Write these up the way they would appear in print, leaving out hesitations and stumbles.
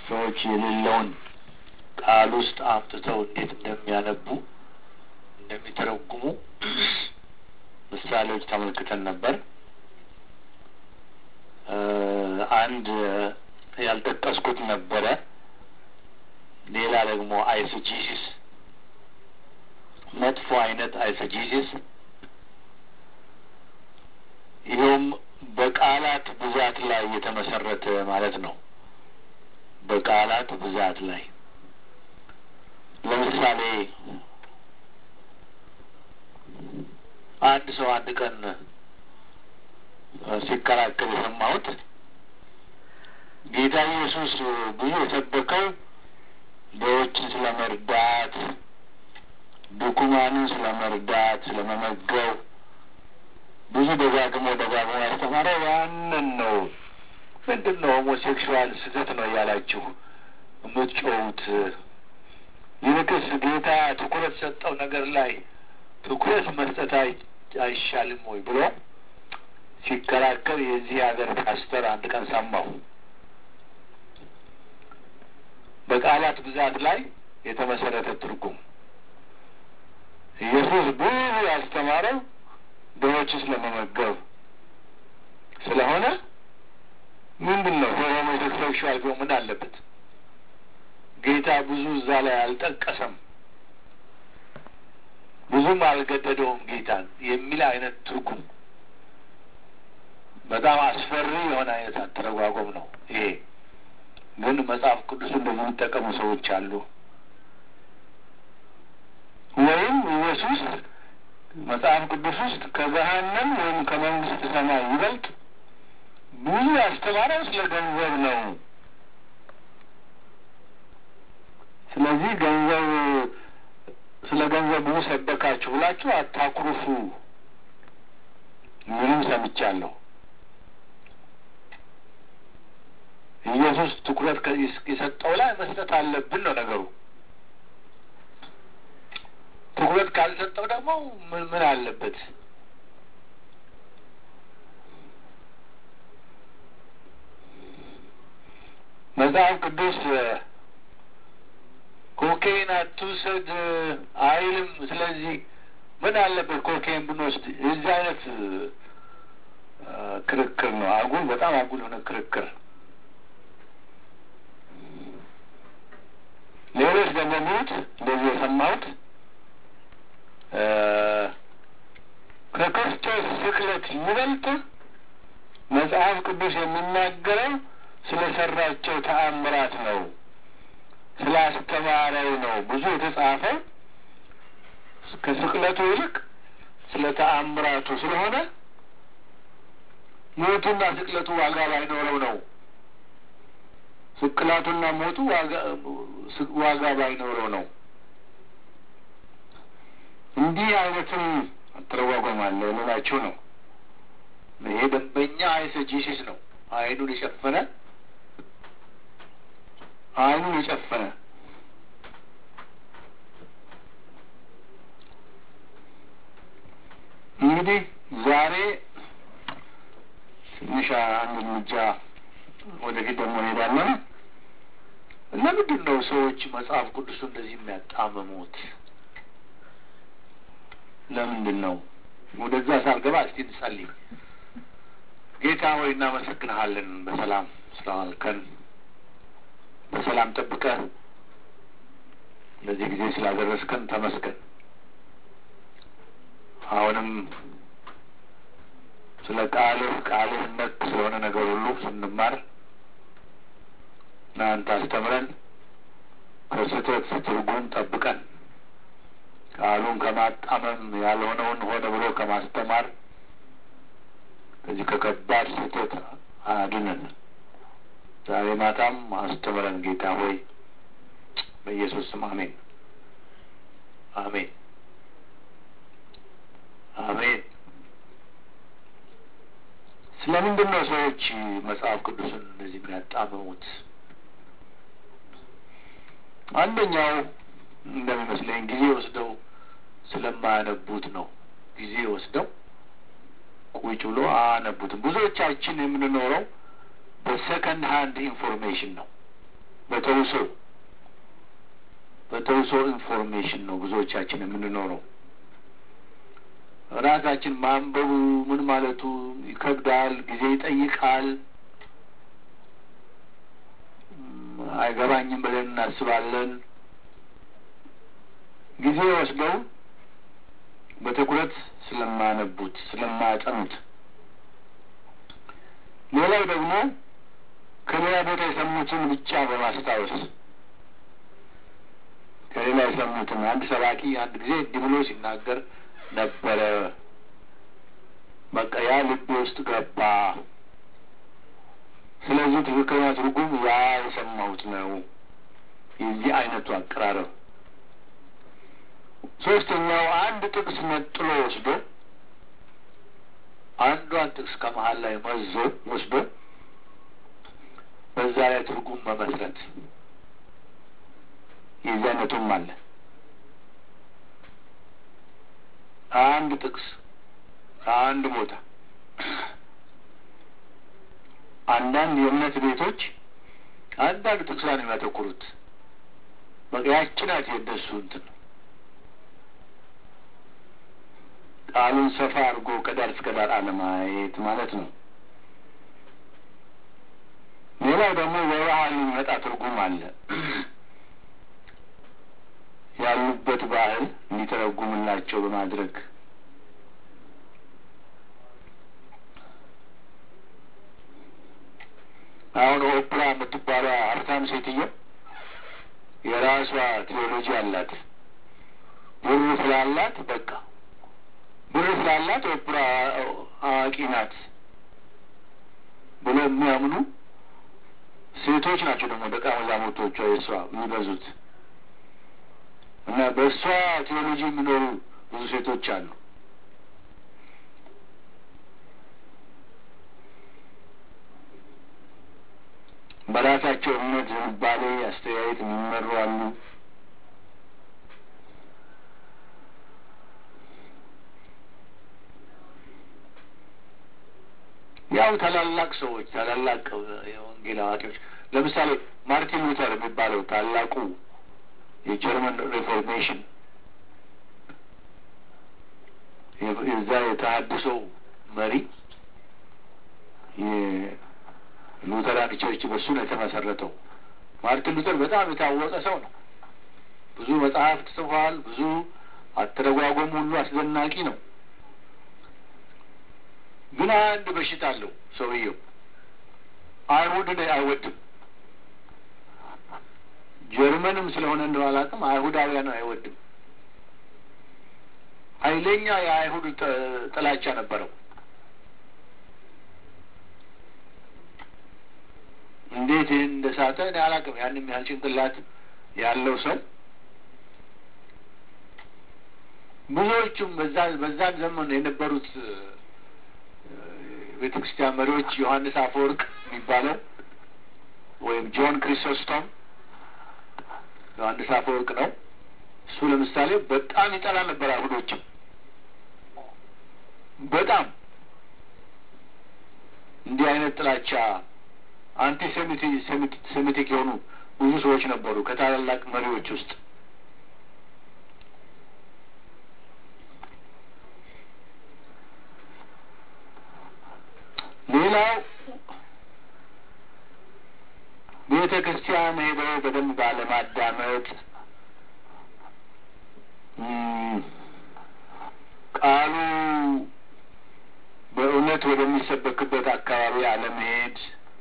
ሰዎች የሌለውን ቃል ውስጥ አምጥተው እንዴት እንደሚያነቡ እንደሚተረጉሙ ምሳሌዎች ተመልክተን ነበር። አንድ ያልጠቀስኩት ነበረ። ሌላ ደግሞ አይሶጂሲስ፣ መጥፎ አይነት አይሶጂሲስ፣ ይኸውም በቃላት ብዛት ላይ የተመሰረተ ማለት ነው። በቃላት ብዛት ላይ ለምሳሌ አንድ ሰው አንድ ቀን ሲከራከር የሰማሁት ጌታ ኢየሱስ ብዙ የሰበከው ድሆችን ስለመርዳት፣ ድኩማንን ስለመርዳት፣ ስለመመገብ ብዙ ደጋግሞ ያስተማረው ያንን ነው። ምንድን ነው ሆሞሴክሹዋል ስህተት ነው እያላችሁ የምትጮሁት? ይልቅስ ጌታ ትኩረት ሰጠው ነገር ላይ ትኩረት መስጠት አይሻልም ወይ ብሎ ሲከራከር የዚህ ሀገር ፓስተር አንድ ቀን ሰማሁ። በቃላት ብዛት ላይ የተመሰረተ ትርጉም ኢየሱስ ብዙ ያስተማረው ድሆችን ስለመመገብ ስለሆነ ምንድን ነው ሆሞሴክሹዋል ቢሆን ምን አለበት? ጌታ ብዙ እዛ ላይ አልጠቀሰም፣ ብዙም አልገደደውም ጌታን የሚል አይነት ትርጉም በጣም አስፈሪ የሆነ አይነት አተረጓጎም ነው ይሄ። ግን መጽሐፍ ቅዱስ እንደዚህ የሚጠቀሙ ሰዎች አሉ። ወይም ኢየሱስ መጽሐፍ ቅዱስ ውስጥ ከገሃነም ወይም ከመንግስት ሰማይ ይበልጥ ብዙ ያስተማረው ስለ ገንዘብ ነው። ስለዚህ ስለ ገንዘብ ብዙ ሰበካችሁ ብላችሁ አታኩርፉ ምንም ሰምቻለሁ። ኢየሱስ ትኩረት የሰጠው ላይ መስጠት አለብን ነው ነገሩ። ትኩረት ካልሰጠው ደግሞ ምን አለበት? መጽሐፍ ቅዱስ ኮኬን አትውሰድ አይልም። ስለዚህ ምን አለበት ኮኬን ብንወስድ? የዚህ አይነት ክርክር ነው። በጣም አጉል የሆነ ክርክር። ሌሎች ደግሞ ሚሉት እንደዚህ የሰማሁት ከክርስቶስ ስቅለት ይበልጥ መጽሐፍ ቅዱስ የሚናገረው ስለሰራቸው ተአምራት ነው፣ ስላስተማረው ነው። ብዙ የተጻፈው ከስቅለቱ ይልቅ ስለ ተአምራቱ ስለሆነ ሞቱና ስቅለቱ ዋጋ ባይኖረው ነው። ስቅላቱና ሞቱ ዋጋ ባይኖረው ነው። እንዲህ አይነትም አተረጓጎም አለ ልላችሁ ነው። ይሄ ደንበኛ አይሶጂሲስ ነው። አይኑን የጨፈነ እንግዲህ ዛሬ ትንሽ አንድ እርምጃ ወደፊት ደግሞ እንሄዳለን። ለምንድን ነው ሰዎች መጽሐፍ ቅዱስ እንደዚህ የሚያጣምሙት? ለምንድን ነው? ወደዛ ሳልገባ እስቲ እንጸልይ። ጌታ ሆይ እናመሰግንሃለን፣ በሰላም ስላዋልከን፣ በሰላም ጠብቀህ ለዚህ ጊዜ ስላደረስከን ተመስገን። አሁንም ስለ ቃልህ ነክ ስለሆነ ነገር ሁሉ ስንማር እናንተ አስተምረን፣ ከስህተት ትርጉም ጠብቀን፣ ቃሉን ከማጣመም ያልሆነውን ሆነ ብሎ ከማስተማር ከዚህ ከከባድ ስህተት አድነን። ዛሬ ማታም አስተምረን ጌታ ሆይ፣ በኢየሱስ ስም አሜን፣ አሜን፣ አሜን። ስለምንድን ነው ሰዎች መጽሐፍ ቅዱስን እንደዚህ የሚያጣምሙት? አንደኛው እንደሚመስለኝ ጊዜ ወስደው ስለማያነቡት ነው። ጊዜ ወስደው ቁጭ ብሎ አያነቡትም። ብዙዎቻችን የምንኖረው በሰከንድ ሃንድ ኢንፎርሜሽን ነው። በተውሶ ኢንፎርሜሽን ነው ብዙዎቻችን የምንኖረው። ራሳችን ማንበቡ ምን ማለቱ ይከብዳል፣ ጊዜ ይጠይቃል፣ አይገባኝም ብለን እናስባለን። ጊዜ ወስደው በትኩረት ስለማያነቡት ስለማያጠኑት። ሌላው ደግሞ ከሌላ ቦታ የሰሙትን ብቻ በማስታወስ ከሌላ የሰሙትን አንድ ሰባኪ አንድ ጊዜ እንዲህ ብሎ ሲናገር ነበረ፣ በቃ ያ ልብ ውስጥ ገባ፣ ስለዚህ ትክክለኛ ትርጉም ያ የሰማሁት ነው። የዚህ አይነቱ አቀራረብ። ሶስተኛው አንድ ጥቅስ ነጥሎ ወስዶ አንዷን ጥቅስ ከመሀል ላይ መዞ ወስዶ በዛ ላይ ትርጉም መመስረት። የዚህ አይነቱም አለ። አንድ ጥቅስ አንድ ቦታ አንዳንድ የእምነት ቤቶች አንዳንድ ጥቅስ ላይ ነው የሚያተኩሩት። በቃ ያቺ ናት የእነሱ እንትን ነው። ቃሉን ሰፋ አድርጎ ከዳር እስከ ዳር አለማየት ማለት ነው። ሌላው ደግሞ በባህል የሚመጣ ትርጉም አለ። ያሉበት ባህል እንዲተረጉምላቸው በማድረግ አሁን ኦፕራ የምትባለው ሀብታም ሴትዮ የራሷ ቴዎሎጂ አላት። ብር ስላላት በቃ ብር ስላላት ኦፕራ አዋቂ ናት ብለው የሚያምኑ ሴቶች ናቸው ደግሞ ደቀ መዛሙርቶቿ የእሷ የሚበዙት። እና በእሷ ቴዎሎጂ የሚኖሩ ብዙ ሴቶች አሉ። በራሳቸው እምነት ዝንባሌ አስተያየት የሚመሩ አሉ። ያው ታላላቅ ሰዎች ታላላቅ የወንጌል አዋቂዎች ለምሳሌ ማርቲን ሉተር የሚባለው ታላቁ የጀርመን ሪፎርሜሽን የዛ የተሐድሶ መሪ የሉተራን ቸርች በሱ ነው የተመሰረተው። ማርቲን ሉተር በጣም የታወቀ ሰው ነው። ብዙ መጽሐፍት ጽፏል። ብዙ አተረጓጎሙ ሁሉ አስደናቂ ነው። ግን አንድ በሽታ አለው ሰውየው። አይሁድን አይወድም። ጀርመንም ስለሆነ እንደው አላውቅም፣ አይሁዳውያን አይወድም። ኃይለኛ የአይሁድ ጥላቻ ነበረው። እንዴት ይህን እንደሳተ እኔ አላውቅም። ያንም ያህል ጭንቅላት ያለው ሰው ብዙዎቹም በዛን ዘመን የነበሩት ቤተክርስቲያን መሪዎች ዮሐንስ አፈወርቅ የሚባለው ወይም ጆን ክሪሶስቶም ዮሐንስ አፈወርቅ ነው። እሱ ለምሳሌ በጣም ይጠላ ነበር አይሁዶችም። በጣም እንዲህ አይነት ጥላቻ አንቲሴሚቲክ የሆኑ ብዙ ሰዎች ነበሩ ከታላላቅ መሪዎች ውስጥ። ሌላው ቤተ ክርስቲያን ሄደው በደንብ ባለማዳመጥ ቃሉ በእውነት ወደሚሰበክበት አካባቢ አለመሄድ፣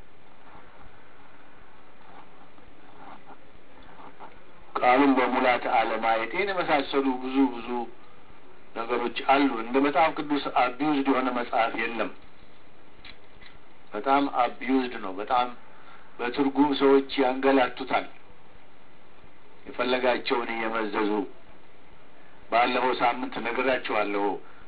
ቃሉን በሙላት አለማየት፣ ይህን የመሳሰሉ ብዙ ነገሮች አሉ። እንደ መጽሐፍ ቅዱስ አቢዩዝድ የሆነ መጽሐፍ የለም። በጣም አቢዩዝድ ነው። በጣም በትርጉም ሰዎች ያንገላቱታል የፈለጋቸውን እየመዘዙ። ባለፈው ሳምንት ነግራችኋለሁ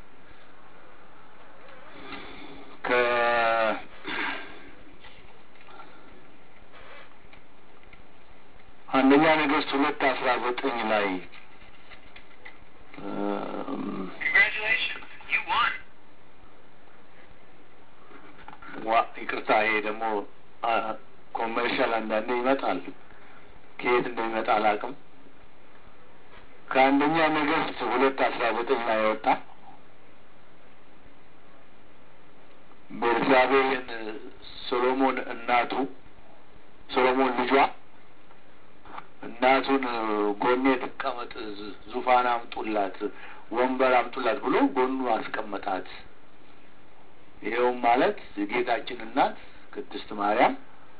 አንደኛ ነገሥት 2:19 ላይ ይቅርታ፣ ይሄ ደግሞ ኮመርሻል አንዳንዴ ይመጣል። ከየት እንደሚመጣ አላውቅም። ከአንደኛ ነገሥት 2:19 ላይ ወጣ። ቤርሳቤህን ሶሎሞን ልጇ እናቱን ጎኔ ተቀመጥ፣ ዙፋን አምጡላት፣ ወንበር አምጡላት ብሎ ጎኑ አስቀመጣት። ይኸውም ማለት የጌታችን እናት ቅድስት ማርያም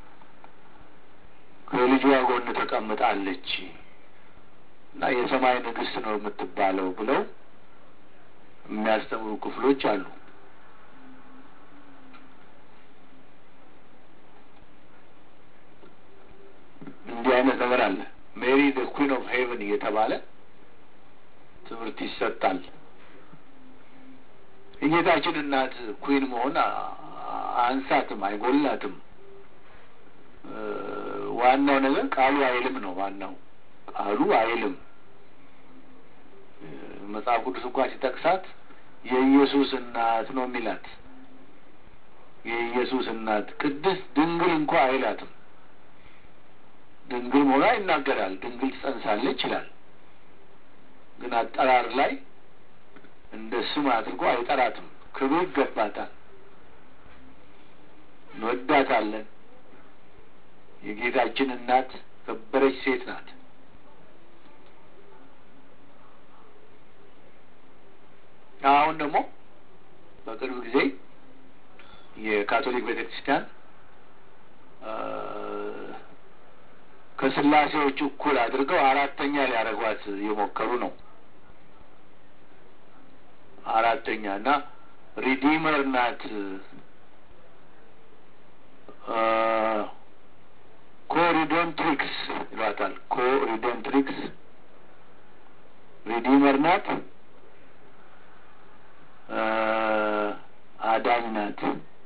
ከልጇ ጎን ተቀምጣለች እና የሰማይ ንግሥት ነው የምትባለው ብለው የሚያስተምሩ ክፍሎች አሉ። እንዲህ አይነት ነገር አለ። ሜሪ ዘ ኩዊን ኦፍ ሄቨን እየተባለ ትምህርት ይሰጣል። የጌታችን እናት ኩዊን መሆን አንሳትም፣ አይጎላትም። ዋናው ነገር ቃሉ አይልም ነው። ዋናው ቃሉ አይልም። መጽሐፍ ቅዱስ እንኳን ሲጠቅሳት የኢየሱስ እናት ነው የሚላት። የኢየሱስ እናት ቅድስት ድንግል እንኳ አይላትም። ድንግል መሆኗ ይናገራል። ድንግል ትጸንሳለች ይላል። ግን አጠራር ላይ እንደ ስም አድርጎ አይጠራትም። ክብር ይገባታል። እንወዳታለን። የጌታችን እናት ከበረች ሴት ናት። አሁን ደግሞ በቅርብ ጊዜ የካቶሊክ ቤተክርስቲያን ከስላሴዎች እኩል አድርገው አራተኛ ሊያደርጓት የሞከሩ ነው። አራተኛ እና ሪዲመር ናት፣ ኮሪደንትሪክስ ይሏታል። ኮሪደንትሪክስ ሪዲመር ናት፣ አዳኝ ናት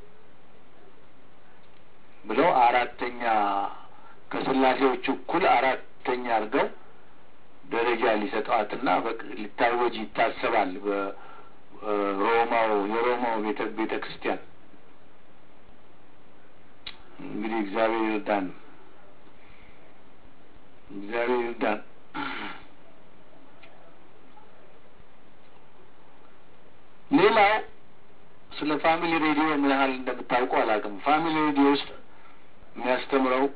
ብለው አራተኛ ከስላሴዎቹ እኩል አራተኛ አድርገው ደረጃ ሊሰጧትና ሊታወጅ ይታሰባል የሮማው ቤተ ክርስቲያን። እንግዲህ እግዚአብሔር ይርዳን። ሌላው ስለ ፋሚሊ ሬዲዮ ምን ያህል እንደምታውቁ አላውቅም። ፋሚሊ ሬዲዮ ውስጥ የሚያስተምረው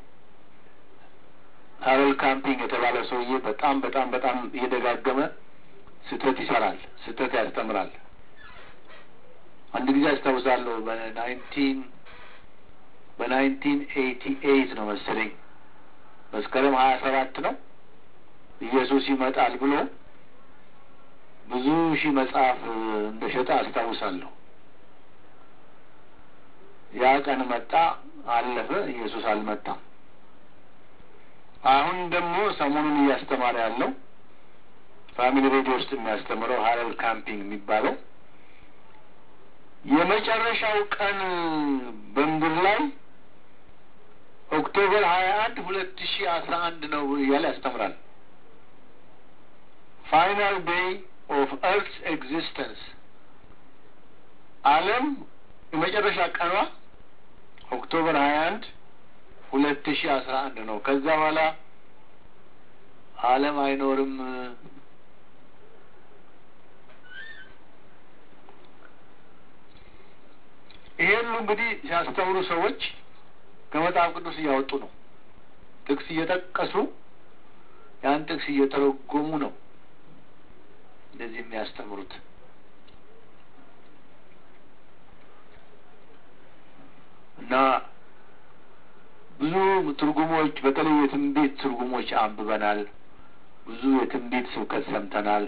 ሃረልድ ካምፒንግ የተባለ ሰውዬ በጣም እየደጋገመ ስህተት ይሰራል፣ ስህተት ያስተምራል። አንድ ጊዜ አስታውሳለሁ በ1988 ነው መሰለኝ መስከረም 27 ነው ኢየሱስ ይመጣል ብሎ ብዙ ሺህ መጽሐፍ እንደሸጠ አስታውሳለሁ። ያ ቀን መጣ፣ አለፈ፣ ኢየሱስ አልመጣም። አሁን ደግሞ ሰሞኑን እያስተማረ ያለው ፋሚሊ ሬዲዮ ውስጥ የሚያስተምረው ሃረልድ ካምፒንግ የሚባለው የመጨረሻው ቀን በምድር ላይ ኦክቶበር 21 2011 ነው እያለ ያስተምራል። ፋይናል ዴይ ኦፍ ኤርትስ ኤግዚስተንስ፣ ዓለም የመጨረሻ ቀኗ ኦክቶበር 21 2011 ነው። ከዛ በኋላ ዓለም አይኖርም። ይሄን እንግዲህ ሲያስተምሩ ሰዎች ከመጽሐፍ ቅዱስ እያወጡ ነው። ጥቅስ እየጠቀሱ ያን ጥቅስ እየተረጎሙ ነው እንደዚህ የሚያስተምሩት። እና ብዙ ትርጉሞች በተለይ የትንቢት ትርጉሞች አንብበናል። ብዙ የትንቢት ስብከት ሰምተናል።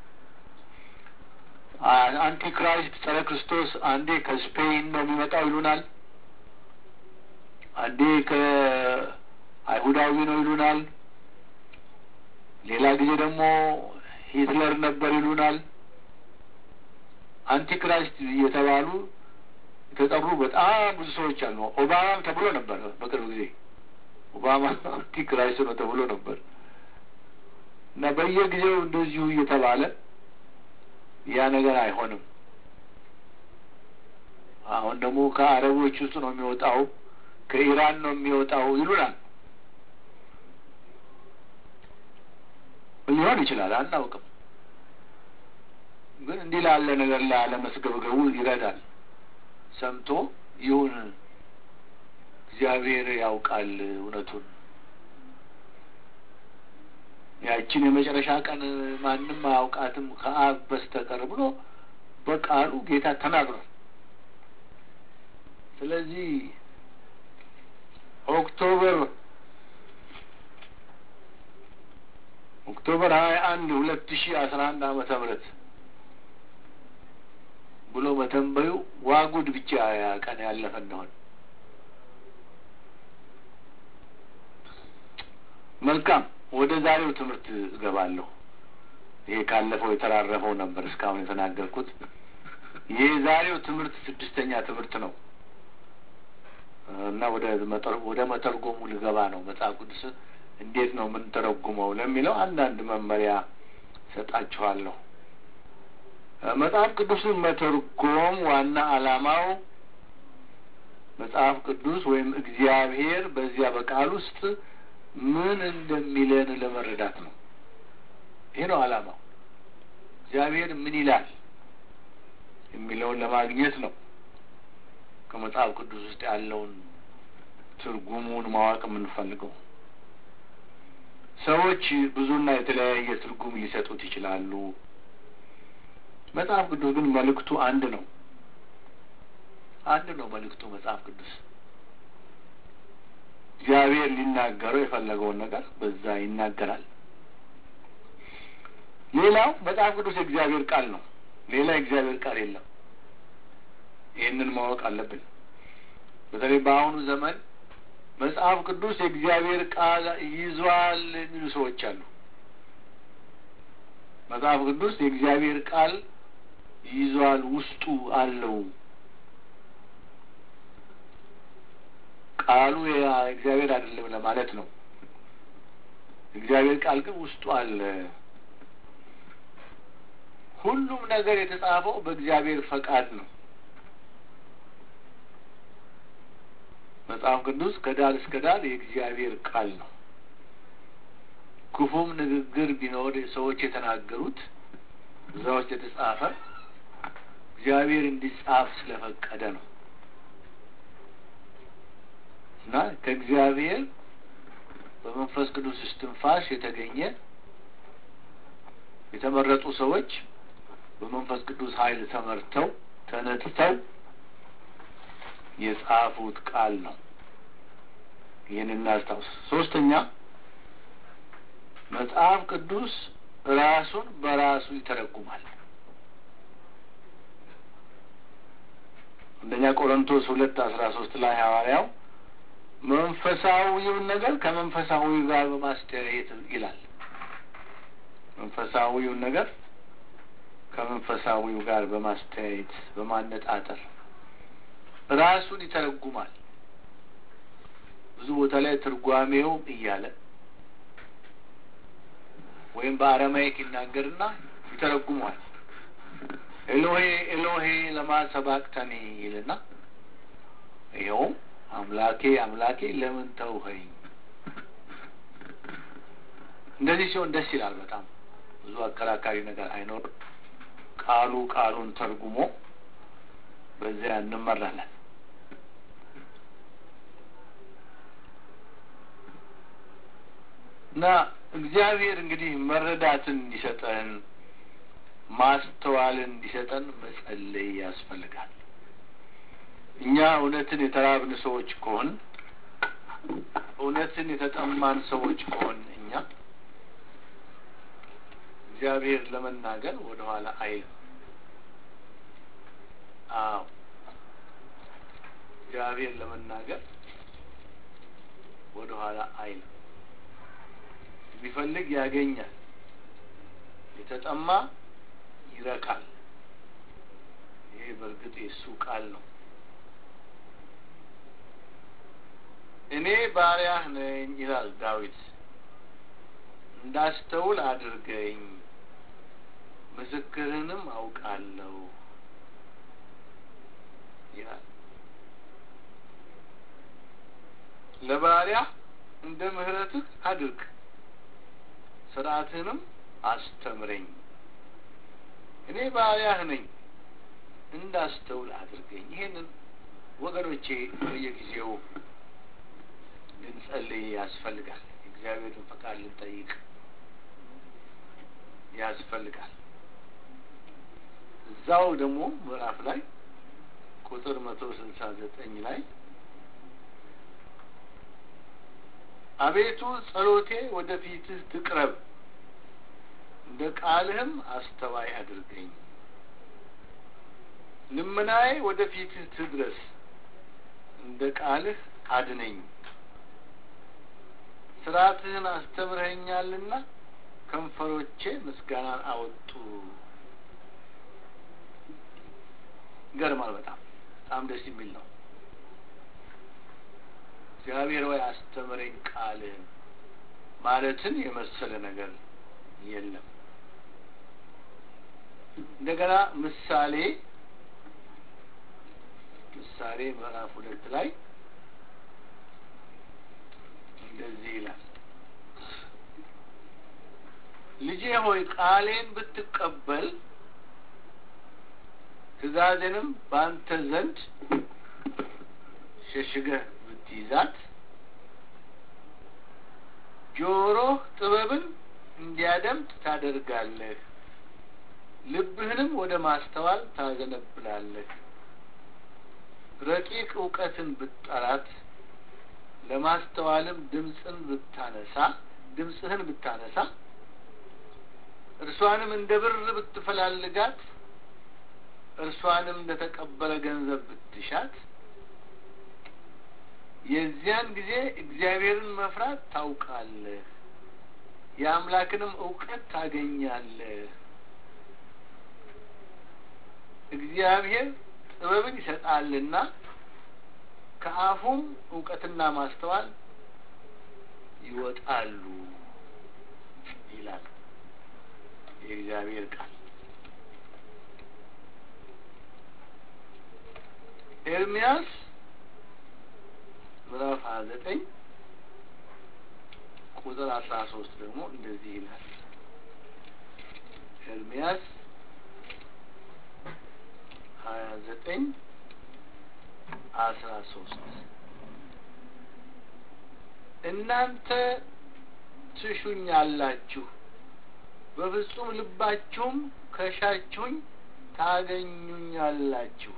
አንቲክራይስት ጸረ ክርስቶስ አንዴ ከስፔን ነው የሚመጣው ይሉናል፣ አንዴ ከአይሁዳዊ ነው ይሉናል፣ ሌላ ጊዜ ደግሞ ሂትለር ነበር ይሉናል። አንቲክራይስት እየተባሉ የተጠሩ በጣም ብዙ ሰዎች አሉ። ኦባማም ተብሎ ነበር በቅርብ ጊዜ። ኦባማ አንቲክራይስት ነው ተብሎ ነበር እና በየጊዜው እንደዚሁ እየተባለ ያ ነገር አይሆንም። አሁን ደግሞ ከአረቦች ውስጥ ነው የሚወጣው፣ ከኢራን ነው የሚወጣው ይሉናል። ሊሆን ይችላል፣ አናውቅም። ግን እንዲህ ላለ ነገር ላለመስገብገቡ ይረዳል። ሰምቶ ይሁን እግዚአብሔር ያውቃል እውነቱን፣ ያችን የመጨረሻ ቀን ማንም አያውቃትም ከአብ በስተቀር ብሎ በቃሉ ጌታ ተናግሯል። ስለዚህ ኦክቶበር 21 2011 ዓመተ ምህረት ብሎ መተንበዩ ዋጉድ ብቻ ያ ቀን ያለፈ እንደሆነ። መልካም፣ ወደ ዛሬው ትምህርት እገባለሁ። ይሄ ካለፈው የተራረፈው ነበር እስካሁን የተናገርኩት። ይሄ ዛሬው ትምህርት 6ኛ ትምህርት ነው እና ወደ መተርጎሙ ልገባ ነው። መጽሐፍ ቅዱስ እንዴት ነው ምን ተረጉመው ለሚለው አንዳንድ መመሪያ ሰጣችኋለሁ። መጽሐፍ ቅዱስን መተርጎም ዋና ዓላማው መጽሐፍ ቅዱስ ወይም እግዚአብሔር በዚያ በቃል ውስጥ ምን እንደሚለን ለመረዳት ነው። ይሄ ነው ዓላማው። እግዚአብሔር ምን ይላል የሚለውን ለማግኘት ነው። ከመጽሐፍ ቅዱስ ውስጥ ያለውን ትርጉሙን ማወቅ የምንፈልገው። ሰዎች ብዙና የተለያየ ትርጉም ሊሰጡት ይችላሉ። መጽሐፍ ቅዱስ ግን መልእክቱ አንድ ነው። አንድ ነው መልእክቱ። መጽሐፍ ቅዱስ እግዚአብሔር ሊናገረው የፈለገውን ነገር በዛ ይናገራል። ሌላው መጽሐፍ ቅዱስ የእግዚአብሔር ቃል ነው። ሌላ የእግዚአብሔር ቃል የለም። ይህንን ማወቅ አለብን። በተለይ በአሁኑ ዘመን መጽሐፍ ቅዱስ የእግዚአብሔር ቃል ይዟል የሚሉ ሰዎች አሉ። መጽሐፍ ቅዱስ የእግዚአብሔር ቃል ይዟል፣ ውስጡ አለው። ቃሉ የእግዚአብሔር አይደለም ለማለት ነው። እግዚአብሔር ቃል ግን ውስጡ አለ። ሁሉም ነገር የተጻፈው በእግዚአብሔር ፈቃድ ነው። መጽሐፍ ቅዱስ ከዳር እስከ ዳር የእግዚአብሔር ቃል ነው። ክፉም ንግግር ቢኖር ሰዎች የተናገሩት እዛ ውስጥ የተጻፈ እግዚአብሔር እንዲጻፍ ስለፈቀደ ነው እና ከእግዚአብሔር በመንፈስ ቅዱስ እስትንፋስ የተገኘ የተመረጡ ሰዎች በመንፈስ ቅዱስ ኃይል ተመርተው ተነድተው የጻፉት ቃል ነው። ይህን እናስታውስ። ሶስተኛ መጽሐፍ ቅዱስ ራሱን በራሱ ይተረጉማል። አንደኛ ቆሮንቶስ 2:13 ላይ ሐዋርያው መንፈሳዊውን ነገር ከመንፈሳዊው ጋር በማስተያየት ይላል። መንፈሳዊውን ነገር ከመንፈሳዊው ጋር በማስተያየት በማነጣጠር ራሱን ይተረጉማል። ብዙ ቦታ ላይ ትርጓሜው እያለ ወይም በአረማይክ ይናገርና ይተረጉማል። ኤሎሄ ኤሎሄ ለማ ሰባቅተኒ ይልና ይኸው አምላኬ አምላኬ ለምን ተውኸኝ። እንደዚህ ሲሆን ደስ ይላል። በጣም ብዙ አከራካሪ ነገር አይኖርም። ቃሉን ተርጉሞ በዚያ እንመራለን። እና እግዚአብሔር እንግዲህ መረዳትን እንዲሰጠን ማስተዋልን እንዲሰጠን መጸለይ ያስፈልጋል። እኛ እውነትን የተራብን ሰዎች ከሆን፣ እውነትን የተጠማን ሰዎች ከሆን እኛ እግዚአብሔር ለመናገር ወደ ኋላ አይልም። አዎ እግዚአብሔር ለመናገር ወደ ኋላ አይልም። ቢፈልግ ያገኛል። የተጠማ ይረካል። ይሄ በእርግጥ የእሱ ቃል ነው። እኔ ባሪያህ ነኝ ይላል ዳዊት፣ እንዳስተውል አድርገኝ፣ ምስክርህንም አውቃለሁ ይላል። ለባሪያህ እንደ ምሕረትህ አድርግ፣ ሥርዓትህንም አስተምረኝ፣ እኔ ባሪያህ ነኝ፣ እንዳስተውል አድርገኝ። ይሄንን ወገኖቼ በየጊዜው ልንጸልይ ያስፈልጋል። እግዚአብሔርን ፈቃድ ልንጠይቅ ያስፈልጋል። እዛው ደግሞ ምዕራፍ ላይ ቁጥር 169 ላይ አቤቱ ጸሎቴ ወደ ፊትህ ትቅረብ፣ እንደ ቃልህም አስተዋይ አድርገኝ። ልመናዬ ወደ ፊትህ ትድረስ፣ እንደ ቃልህ አድነኝ። ሥርዓትህን አስተምረኸኛልና ከንፈሮቼ ምስጋናን አወጡ። ይገርማል። በጣም ደስ የሚል ነው። እግዚአብሔር ሆይ አስተምረኝ ቃልህን ማለትን የመሰለ ነገር የለም። እንደገና ምሳሌ ምዕራፍ 2 ላይ እንደዚህ ይላል፣ ልጄ ሆይ ቃሌን ብትቀበል ትእዛዜንም በአንተ ዘንድ ሸሽገህ ብትይዛት ጆሮህ ጥበብን እንዲያደምጥ ታደርጋለህ፣ ልብህንም ወደ ማስተዋል ታዘነብላለህ። ረቂቅ እውቀትን ብትጠራት ለማስተዋልም ድምፅህን ብታነሳ እርሷንም እንደ ብር ብትፈላልጋት እርሷንም እንደተቀበለ ገንዘብ ብትሻት የዚያን ጊዜ እግዚአብሔርን መፍራት ታውቃለህ፣ የአምላክንም እውቀት ታገኛለህ። እግዚአብሔር ጥበብን ይሰጣልና ከአፉም እውቀትና ማስተዋል ይወጣሉ ይላል የእግዚአብሔር ቃል። ኤርምያስ ምዕራፍ 29 ቁጥር 13 ደግሞ እንደዚህ ይላል። ኤርምያስ 29:13 እናንተ ትሹኛላችሁ፣ በፍጹም ልባችሁም ከሻችሁኝ ታገኙኛላችሁ፣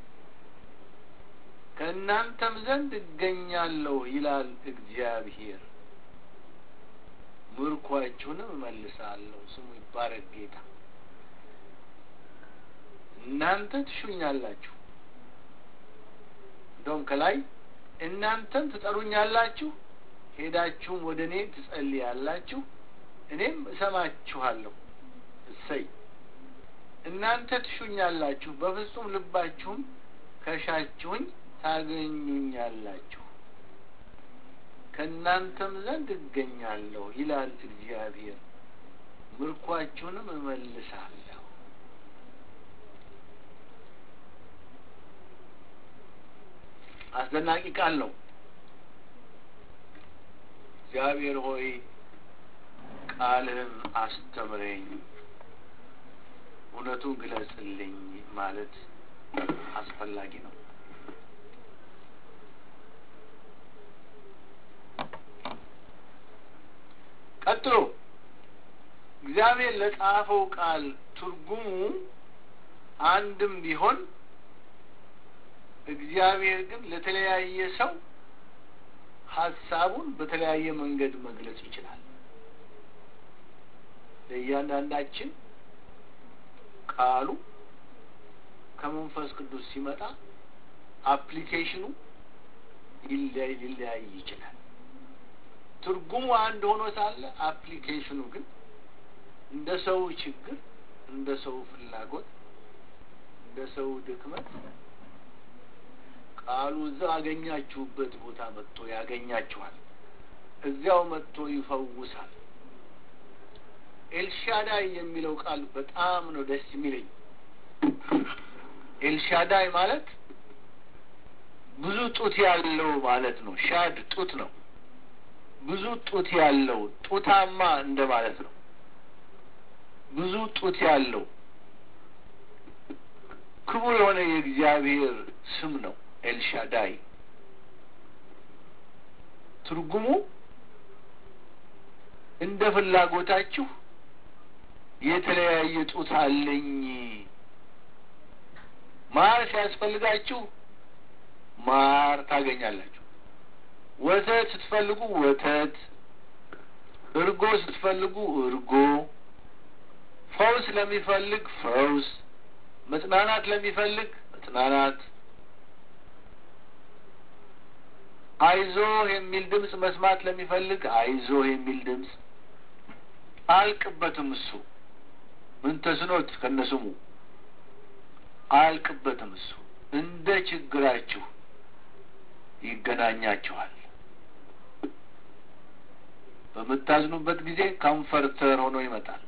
ከእናንተም ዘንድ እገኛለሁ ይላል እግዚአብሔር፣ ምርኳችሁንም እመልሳለሁ። ስሙ ይባረክ ጌታ። እናንተ ትሹኛላችሁ፣ እንደውም ከላይ እናንተም ትጠሩኛላችሁ፣ ሄዳችሁም ወደ እኔ ትጸልያላችሁ፣ እኔም እሰማችኋለሁ። እሰይ! እናንተ ትሹኛላችሁ፣ በፍጹም ልባችሁም ከሻችሁኝ ታገኙኛላችሁ፣ ከእናንተም ዘንድ እገኛለሁ ይላል እግዚአብሔር፣ ምርኳችሁንም እመልሳለሁ። አስደናቂ ቃል ነው። እግዚአብሔር ሆይ ቃልህን አስተምረኝ፣ እውነቱን ግለጽልኝ ማለት አስፈላጊ ነው። ቀጥሎ እግዚአብሔር ለጻፈው ቃል ትርጉሙ አንድም ቢሆን እግዚአብሔር ግን ለተለያየ ሰው ሀሳቡን በተለያየ መንገድ መግለጽ ይችላል። ለእያንዳንዳችን ቃሉ ከመንፈስ ቅዱስ ሲመጣ አፕሊኬሽኑ ሊለያይ ይችላል። ትርጉሙ አንድ ሆኖ ሳለ አፕሊኬሽኑ ግን እንደ ሰው ችግር፣ እንደ ሰው ፍላጎት፣ እንደ ሰው ድክመት ቃሉ እዛው ያገኛችሁበት ቦታ መጥቶ ያገኛችኋል። እዚያው መጥቶ ይፈውሳል። ኤልሻዳይ የሚለው ቃል በጣም ነው ደስ የሚለኝ። ኤልሻዳይ ማለት ብዙ ጡት ያለው ማለት ነው። ሻድ ጡት ነው። ብዙ ጡት ያለው ጡታማ እንደማለት ነው። ብዙ ጡት ያለው ክቡር የሆነ የእግዚአብሔር ስም ነው ኤልሻዳይ። ትርጉሙ እንደ ፍላጎታችሁ የተለያየ ጡት አለኝ። ማር ሲያስፈልጋችሁ ማር ታገኛላችሁ። ወተት ስትፈልጉ ወተት፣ እርጎ ስትፈልጉ እርጎ፣ ፈውስ ለሚፈልግ ፈውስ፣ መጽናናት ለሚፈልግ መጽናናት፣ አይዞህ የሚል ድምፅ መስማት ለሚፈልግ አይዞህ የሚል ድምፅ። አያልቅበትም እሱ። ምን ተስኖት ከነስሙ አያልቅበትም እሱ። እንደ ችግራችሁ ይገናኛችኋል። በምታዝኑበት ጊዜ ኮምፈርተር ሆኖ ይመጣል።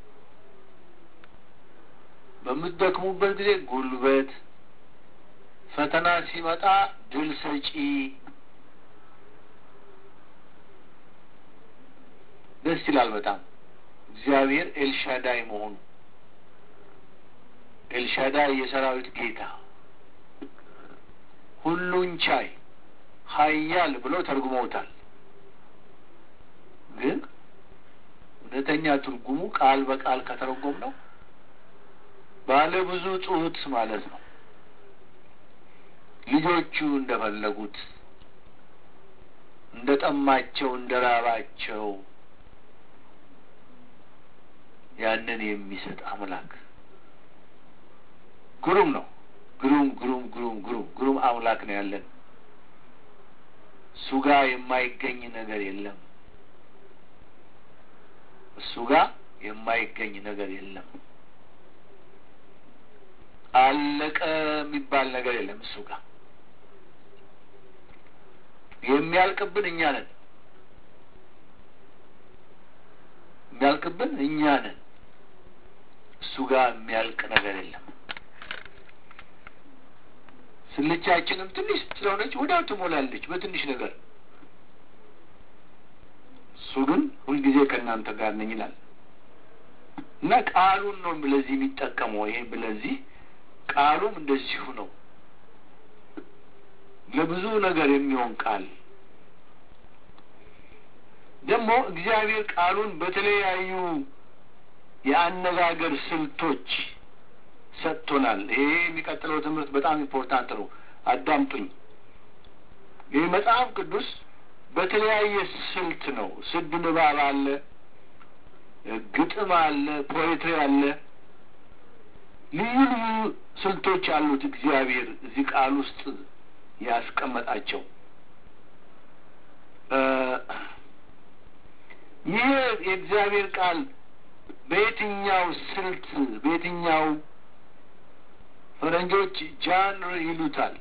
በምትደክሙበት ጊዜ ጉልበት፣ ፈተና ሲመጣ ድል ሰጪ። ደስ ይላል በጣም እግዚአብሔር ኤልሻዳይ መሆኑ። ኤልሻዳይ የሰራዊት ጌታ፣ ሁሉን ቻይ፣ ኃያል ብለው ተርጉመውታል። ግን እውነተኛ ትርጉሙ ቃል በቃል ከተረጎም ነው ባለ ብዙ ጡት ማለት ነው። ልጆቹ እንደፈለጉት፣ እንደጠማቸው፣ እንደራባቸው ያንን የሚሰጥ አምላክ ግሩም ነው። ግሩም ግሩም ግሩም ግሩም ግሩም አምላክ ነው ያለን። እሱ ጋር የማይገኝ ነገር የለም። እሱ ጋር የማይገኝ ነገር የለም። አለቀ የሚባል ነገር የለም እሱ ጋር። የሚያልቅብን እኛ ነን። የሚያልቅብን እኛ ነን። እሱ ጋር የሚያልቅ ነገር የለም። ስልቻችንም ትንሽ ስለሆነች ወዲያው ትሞላለች በትንሽ ነገር። እሱ ግን ሁልጊዜ ከእናንተ ጋር ነኝ ይላል እና ቃሉን ነው ለዚህ የሚጠቀመው። ይሄ ብለዚህ ቃሉም እንደዚሁ ነው። ለብዙ ነገር የሚሆን ቃል ደግሞ እግዚአብሔር ቃሉን በተለያዩ የአነጋገር ስልቶች ሰጥቶናል። ይሄ የሚቀጥለው ትምህርት በጣም ኢምፖርታንት ነው። አዳምጡኝ። ይህ መጽሐፍ ቅዱስ በተለያየ ስልት ነው። ስድ ንባብ አለ፣ ግጥም አለ፣ ፖኤትሪ አለ። ልዩ ልዩ ስልቶች አሉት እግዚአብሔር እዚህ ቃል ውስጥ ያስቀመጣቸው። ይህ የእግዚአብሔር ቃል በየትኛው ስልት በየትኛው ፈረንጆች ጃንር ይሉታል።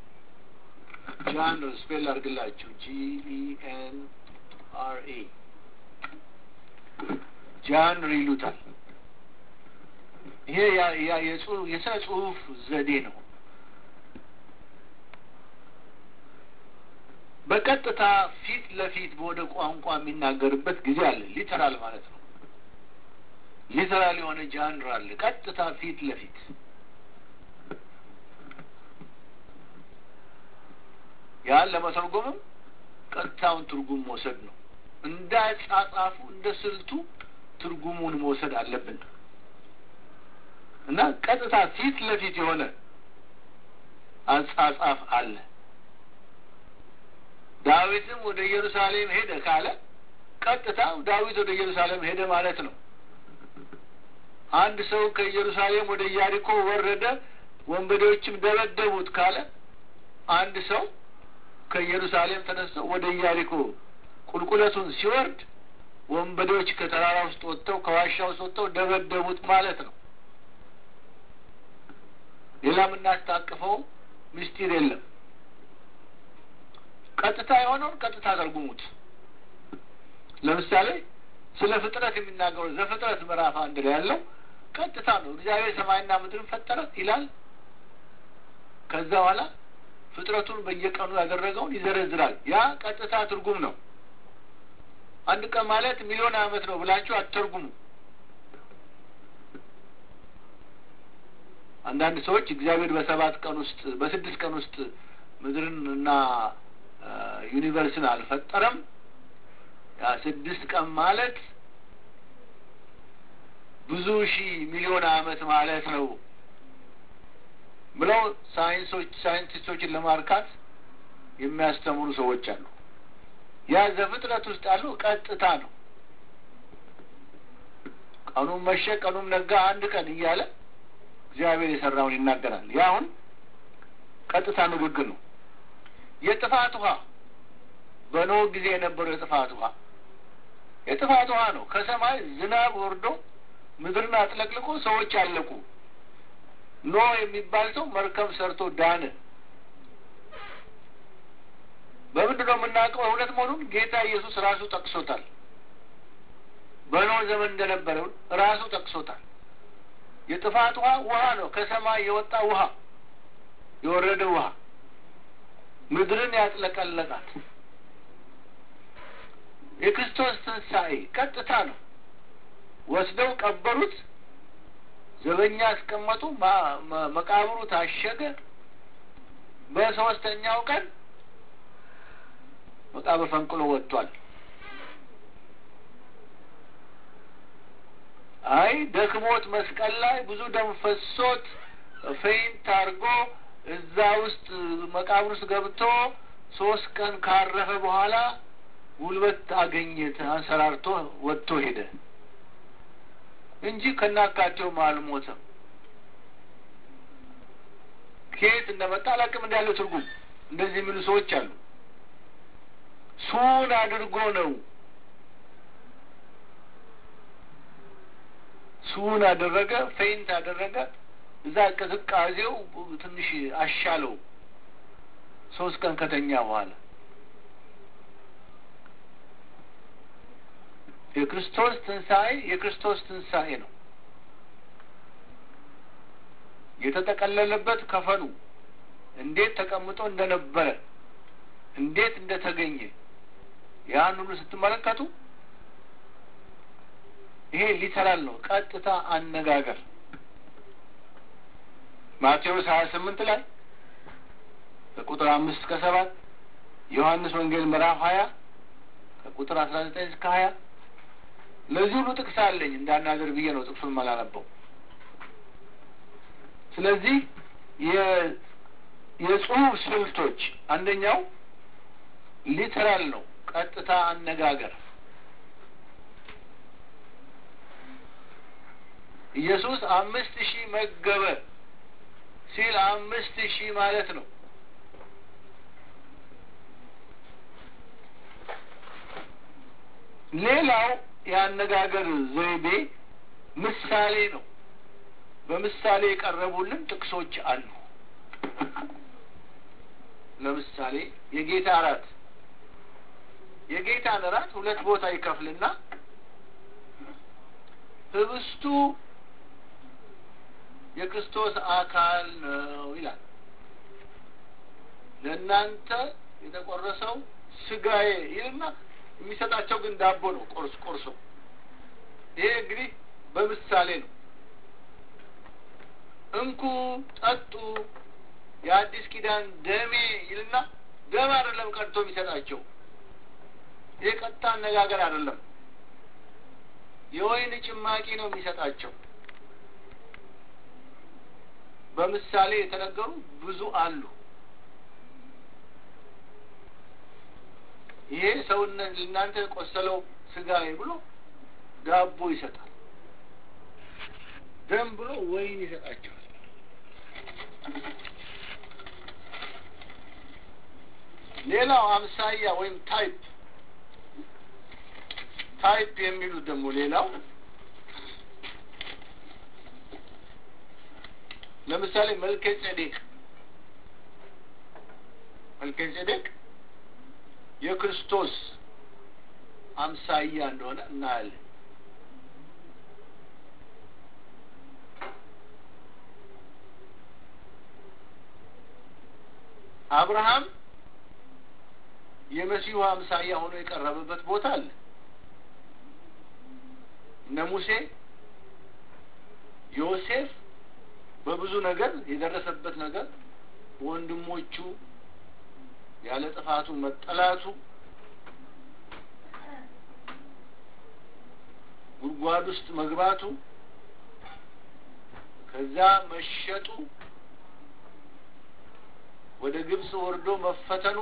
ጃንር ስፔል አድርግላችሁ GENRA ጃንር ይሉታል። ይሄ የስነ ጽሁፍ ዘዴ ነው። በቀጥታ ፊት ለፊት በወደ ቋንቋ የሚናገርበት ጊዜ አለ። ሊተራል ማለት ነው። ሊተራል የሆነ ጃንር አለ። ቀጥታ ፊት ለፊት ያን ለመተርጎምም ቀጥታውን ትርጉም መውሰድ ነው። እንደ አጻጻፉ እንደ ስልቱ ትርጉሙን መውሰድ አለብን እና ቀጥታ ፊት ለፊት የሆነ አጻጻፍ አለ። ዳዊትም ወደ ኢየሩሳሌም ሄደ ካለ ቀጥታ ዳዊት ወደ ኢየሩሳሌም ሄደ ማለት ነው። አንድ ሰው ከኢየሩሳሌም ወደ ኢያሪኮ ወረደ፣ ወንበዴዎችም ደበደቡት ካለ አንድ ሰው ከኢየሩሳሌም ተነስቶ ወደ ኢያሪኮ ቁልቁለቱን ሲወርድ ወንበዴዎች ከተራራ ውስጥ ወጥተው ከዋሻ ውስጥ ወጥተው ደበደቡት ማለት ነው። ሌላ የምናስታቅፈው ምስጢር የለም። ቀጥታ የሆነውን ቀጥታ ተርጉሙት። ለምሳሌ ስለ ፍጥረት የሚናገረው ዘፍጥረት ምዕራፍ 1 ላይ ያለው ቀጥታ ነው። እግዚአብሔር ሰማይና ምድርን ፈጠረ ይላል። ከዛ በኋላ ፍጥረቱን በየቀኑ ያደረገውን ይዘረዝራል። ያ ቀጥታ ትርጉም ነው። አንድ ቀን ማለት ሚሊዮን ዓመት ነው ብላችሁ አትተርጉሙ። አንዳንድ ሰዎች እግዚአብሔር በ7 ቀን ውስጥ በ6 ቀን ውስጥ ምድርንና ዩኒቨርስን አልፈጠረም፣ ያ 6 ቀን ማለት ብዙ ሺህ ሚሊዮን ዓመት ማለት ነው ብለው ሳይንቲስቶችን ለማርካት የሚያስተምሩ ሰዎች አሉ። ያ ዘፍጥረት ውስጥ ያለው ቀጥታ ነው። ቀኑም መሸ ቀኑም ነጋ አንድ ቀን እያለ እግዚአብሔር የሰራውን ይናገራል። ያ አሁን ቀጥታ ንግግር ነው። የጥፋት ውሃ በኖህ ጊዜ የነበረው የጥፋት ውሃ ነው። ከሰማይ ዝናብ ወርዶ ምድርን አጥለቅልቆ ሰዎች አለቁ። ኖህ የሚባል ሰው መርከብ ሰርቶ ዳነ። በምንድን ነው የምናውቀው እውነት መሆኑን? ጌታ ኢየሱስ ራሱ ጠቅሶታል። በኖህ ዘመን እንደነበረው ራሱ ጠቅሶታል። የጥፋት ውሃ ነው። ከሰማይ የወጣ ውሃ፣ የወረደ ውሃ ምድርን ያጥለቀለቃት። የክርስቶስ ትንሣኤ ቀጥታ ነው። ወስደው ቀበሩት፣ ዘበኛ አስቀመጡ፣ መቃብሩ ታሸገ። በ3ኛው ቀን መቃብር ፈንቅሎ ወጥቷል። አይ ደክሞት መስቀል ላይ ብዙ ደም ፈሶት ፌንት አድርጎ እዛ ውስጥ መቃብር ውስጥ ገብቶ 3 ቀን ካረፈ በኋላ ጉልበት አገኘ፣ አንሰራርቶ ወጥቶ ሄደ እንጂ ከናካቴውም አልሞተም። ከየት እንደመጣ አላውቅም። እንዳለው ትርጉም እንደዚህ የሚሉ ሰዎች አሉ። ሱን አድርጎ ነው፣ ሱን አደረገ፣ ፌንት አደረገ። እዛ ቅዝቃዜው ትንሽ አሻለው 3 ቀን ከተኛ በኋላ። የክርስቶስ ትንሣኤ ነው። የተጠቀለለበት ከፈኑ እንዴት ተቀምጦ እንደነበረ እንዴት እንደተገኘ ያን ሁሉ ስትመለከቱ ይሄ ሊተራል ነው፣ ቀጥታ አነጋገር። ማቴዎስ 28 ላይ ከቁጥር 5 እስከ 7፣ ዮሐንስ ወንጌል ምዕራፍ 20 ከቁጥር 19 እስከ 20። ለዚህ ሁሉ ጥቅስ አለኝ እንዳናገር ብዬ ነው ጥቅሱን ማላነበው። ስለዚህ የጽሁፍ ስልቶች አንደኛው ሊተራል ነው፣ ቀጥታ አነጋገር። ኢየሱስ 5000 መገበ ሲል 5000 ማለት ነው። ሌላው የአነጋገር ዘይቤ ምሳሌ ነው። በምሳሌ የቀረቡልን ጥቅሶች አሉ። ለምሳሌ የጌታን እራት 2 ቦታ ይከፍልና ህብስቱ የክርስቶስ አካል ነው ይላል። ለእናንተ የተቆረሰው ስጋዬ ይልና የሚሰጣቸው ግን ዳቦ ነው ቆርሶ። ይሄ እንግዲህ በምሳሌ ነው። እንኩ ጠጡ የአዲስ ኪዳን ደሜ ይልና ደም አይደለም ቀርቶ የሚሰጣቸው። ይሄ ቀጥታ አነጋገር አይደለም። የወይን ጭማቂ ነው የሚሰጣቸው። በምሳሌ የተነገሩ ብዙ አሉ። ይሄ ሰውነት ለእናንተ ቆሰለው ስጋዬ ብሎ ዳቦ ይሰጣል፣ ደም ብሎ ወይን ይሰጣቸዋል። ሌላው አምሳያ ወይም ታይፕ የሚሉት ደግሞ ሌላው ለምሳሌ መልከጼዴቅ የክርስቶስ አምሳያ እንደሆነ እናያለን። አብርሃም የመሲሁ አምሳያ ሆኖ የቀረበበት ቦታ አለ። እነ ሙሴ፣ ዮሴፍ በብዙ ነገር የደረሰበት ነገር ወንድሞቹ ያለ ጥፋቱ መጠላቱ፣ ጉድጓድ ውስጥ መግባቱ፣ ከዛ መሸጡ፣ ወደ ግብጽ ወርዶ መፈተኑ፣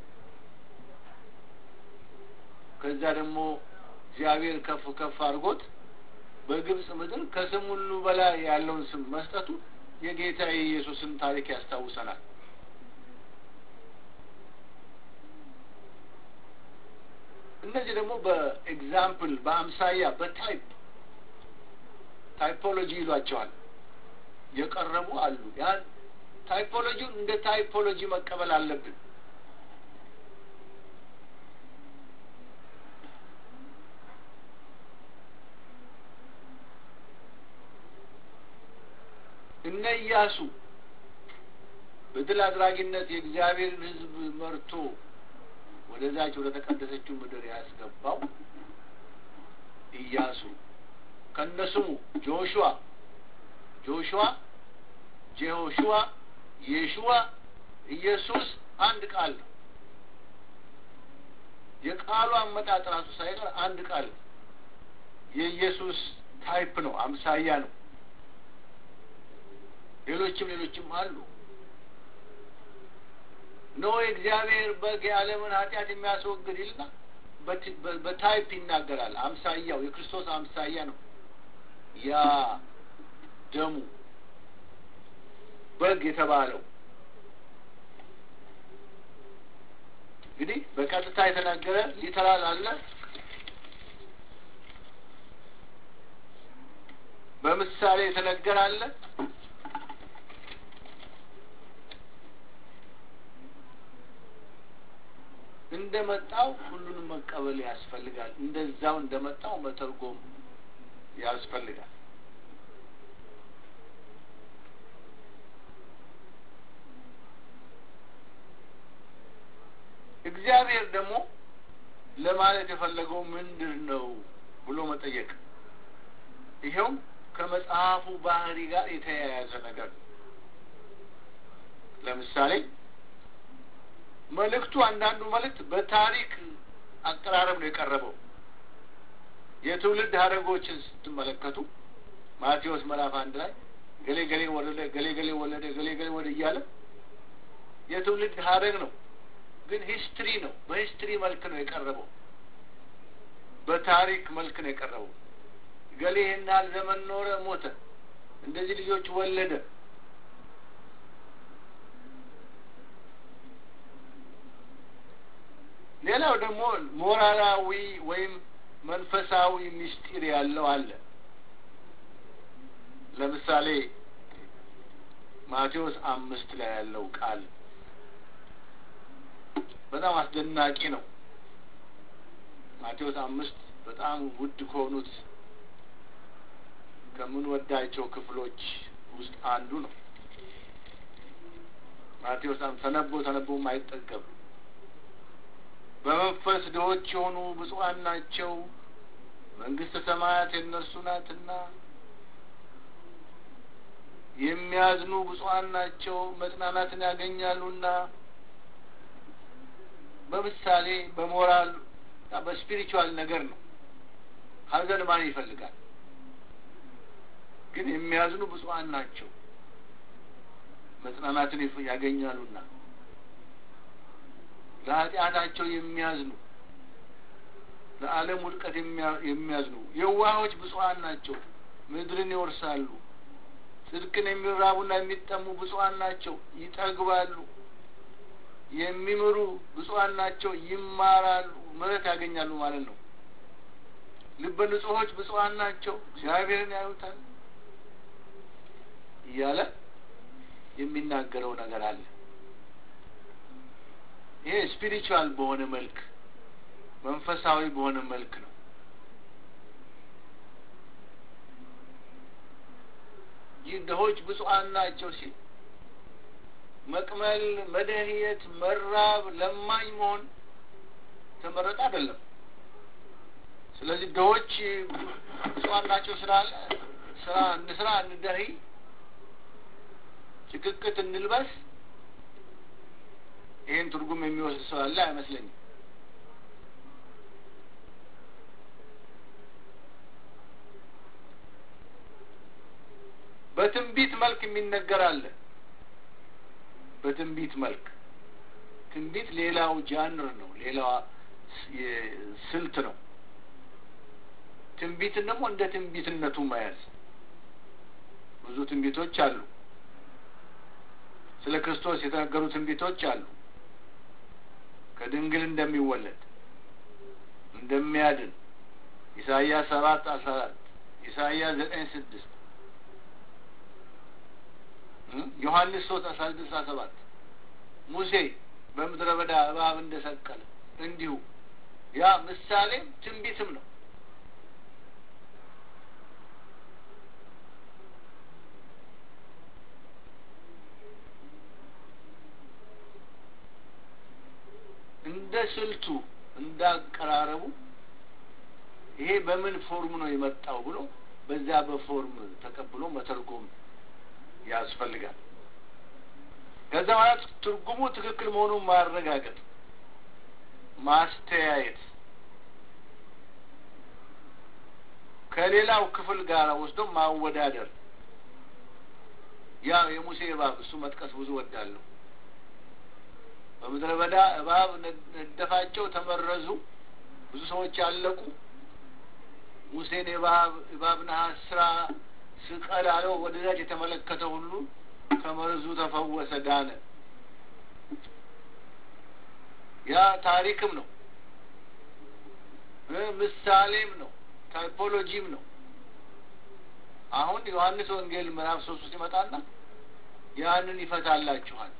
ከዛ ደግሞ እግዚአብሔር ከፍ ከፍ አድርጎት በግብጽ ምድር ከስም ሁሉ በላይ ያለውን ስም መስጠቱ የጌታ የኢየሱስን ታሪክ ያስታውሰናል። እነዚህ ደግሞ በኤግዛምፕል በአምሳያ ታይፖሎጂ ይሏቸዋል የቀረቡ አሉ። ያን ታይፖሎጂውን እንደ ታይፖሎጂ መቀበል አለብን። እነ ኢያሱ በድል አድራጊነት የእግዚአብሔርን ሕዝብ መርቶ ወደዛች ወደ ተቀደሰችው ምድር ያስገባው ኢያሱ፣ ከነስሙ ጆሹዋ፣ ጄሆሹዋ፣ የሹዋ፣ ኢየሱስ አንድ ቃል ነው። የቃሉ አመጣጥ ራሱ ሳይቀር አንድ ቃል ነው። የኢየሱስ ታይፕ ነው፣ አምሳያ ነው። ሌሎችም አሉ። ነው እግዚአብሔር በግ የዓለምን ኃጢአት የሚያስወግድ ይልና በታይፕ ይናገራል። አምሳያው የክርስቶስ አምሳያ ነው። ያ ደሙ በግ የተባለው እንግዲህ በቀጥታ የተናገረ ሊተራል አለ፣ በምሳሌ የተነገረ አለ። እንደመጣው ሁሉንም መቀበል ያስፈልጋል። እንደዛው እንደመጣው መተርጎም ያስፈልጋል። እግዚአብሔር ደግሞ ለማለት የፈለገው ምንድን ነው ብሎ መጠየቅ፣ ይሄው ከመጽሐፉ ባህሪ ጋር የተያያዘ ነገር ነው። ለምሳሌ መልእክቱ አንዳንዱ መልእክት በታሪክ አቀራረብ ነው የቀረበው። የትውልድ ሀረጎችን ስትመለከቱ ማቴዎስ ምዕራፍ 1 ላይ ገሌ ገሌ ወለደ፣ ገሌ ገሌ ወለደ፣ ገሌ ገሌ ወለደ እያለ የትውልድ ሀረግ ነው፣ ግን ሂስትሪ ነው። በሂስትሪ መልክ ነው የቀረበው፣ በታሪክ መልክ ነው የቀረበው። ገሌ ይህን ያህል ዘመን ኖረ፣ ሞተ፣ እንደዚህ ልጆች ወለደ። ሌላው ደግሞ ሞራላዊ ወይም መንፈሳዊ ምስጢር ያለው አለ። ለምሳሌ ማቴዎስ 5 ላይ ያለው ቃል በጣም አስደናቂ ነው። ማቴዎስ 5 በጣም ውድ ከሆኑት ከምንወዳቸው ክፍሎች ውስጥ አንዱ ነው። ማቴዎስ ተነቦ ማይጠገብ በመንፈስ ድሆች የሆኑ ብፁዓን ናቸው፣ መንግስተ ሰማያት የእነርሱ ናትና። የሚያዝኑ ብፁዓን ናቸው፣ መጽናናትን ያገኛሉና። በምሳሌ በሞራል በስፒሪቹዋል ነገር ነው። ሀዘን ማን ይፈልጋል? ግን የሚያዝኑ ብፁዓን ናቸው፣ መጽናናትን ያገኛሉና። ለኃጢአታቸው የሚያዝኑ፣ ለዓለም ውድቀት የሚያዝኑ የዋሆች ብፁዓን ናቸው፣ ምድርን ይወርሳሉ። ጽድቅን የሚራቡና የሚጠሙ ብፁዓን ናቸው፣ ይጠግባሉ። የሚምሩ ብፁዓን ናቸው፣ ይማራሉ፣ ምሕረት ያገኛሉ ማለት ነው። ልበ ንጹሖች ብፁዓን ናቸው፣ እግዚአብሔርን ያዩታል እያለ የሚናገረው ነገር አለ። ይሄ ስፒሪቹዋል በሆነ መልክ መንፈሳዊ በሆነ መልክ ነው። ድሆች ብፁዓን ናቸው ሲል መቅመል፣ መደህየት፣ መራብ፣ ለማኝ መሆን ተመረጠ አይደለም። ስለዚህ ድሆች ብፁዓን ናቸው ስላለ እንስራ እንደህይ ጭቅቅት እንልበስ ይሄን ትርጉም የሚወስድ ሰው አለ አይመስለኝም። በትንቢት መልክ የሚነገር አለ። በትንቢት መልክ ትንቢት ሌላው ጃንር ነው፣ ሌላው ስልት ነው። ትንቢትን ደግሞ እንደ ትንቢትነቱ መያዝ። ብዙ ትንቢቶች አሉ። ስለ ክርስቶስ የተነገሩ ትንቢቶች አሉ። ከድንግል እንደሚወለድ እንደሚያድን ኢሳይያስ 7:14 ኢሳይያስ 9:6 ዮሐንስ 3:16-17 ሙሴ በምድረ በዳ እባብ እንደሰቀለ እንዲሁ ያ ምሳሌም ትንቢትም ነው። እንደ ስልቱ እንዳቀራረቡ ይሄ በምን ፎርም ነው የመጣው ብሎ በዛ በፎርም ተቀብሎ መተርጎም ያስፈልጋል። ከዛ ማለት ትርጉሙ ትክክል መሆኑን ማረጋገጥ፣ ማስተያየት፣ ከሌላው ክፍል ጋር ወስዶ ማወዳደር። ያ የሙሴ እባብ እሱ መጥቀስ ብዙ ወዳለሁ። በምድረ በዳ እባብ ነደፋቸው፣ ተመረዙ፣ ብዙ ሰዎች አለቁ። ሙሴን እባብ ነሐስ ስራ ስቀል አለው። ወደዛች የተመለከተ ሁሉ ከመርዙ ተፈወሰ፣ ዳነ። ያ ታሪክም ነው፣ ምሳሌም ነው፣ ታይፖሎጂም ነው። አሁን ዮሐንስ ወንጌል ምዕራፍ 3 ውስጥ ይመጣና ያንን ይፈታላችኋል።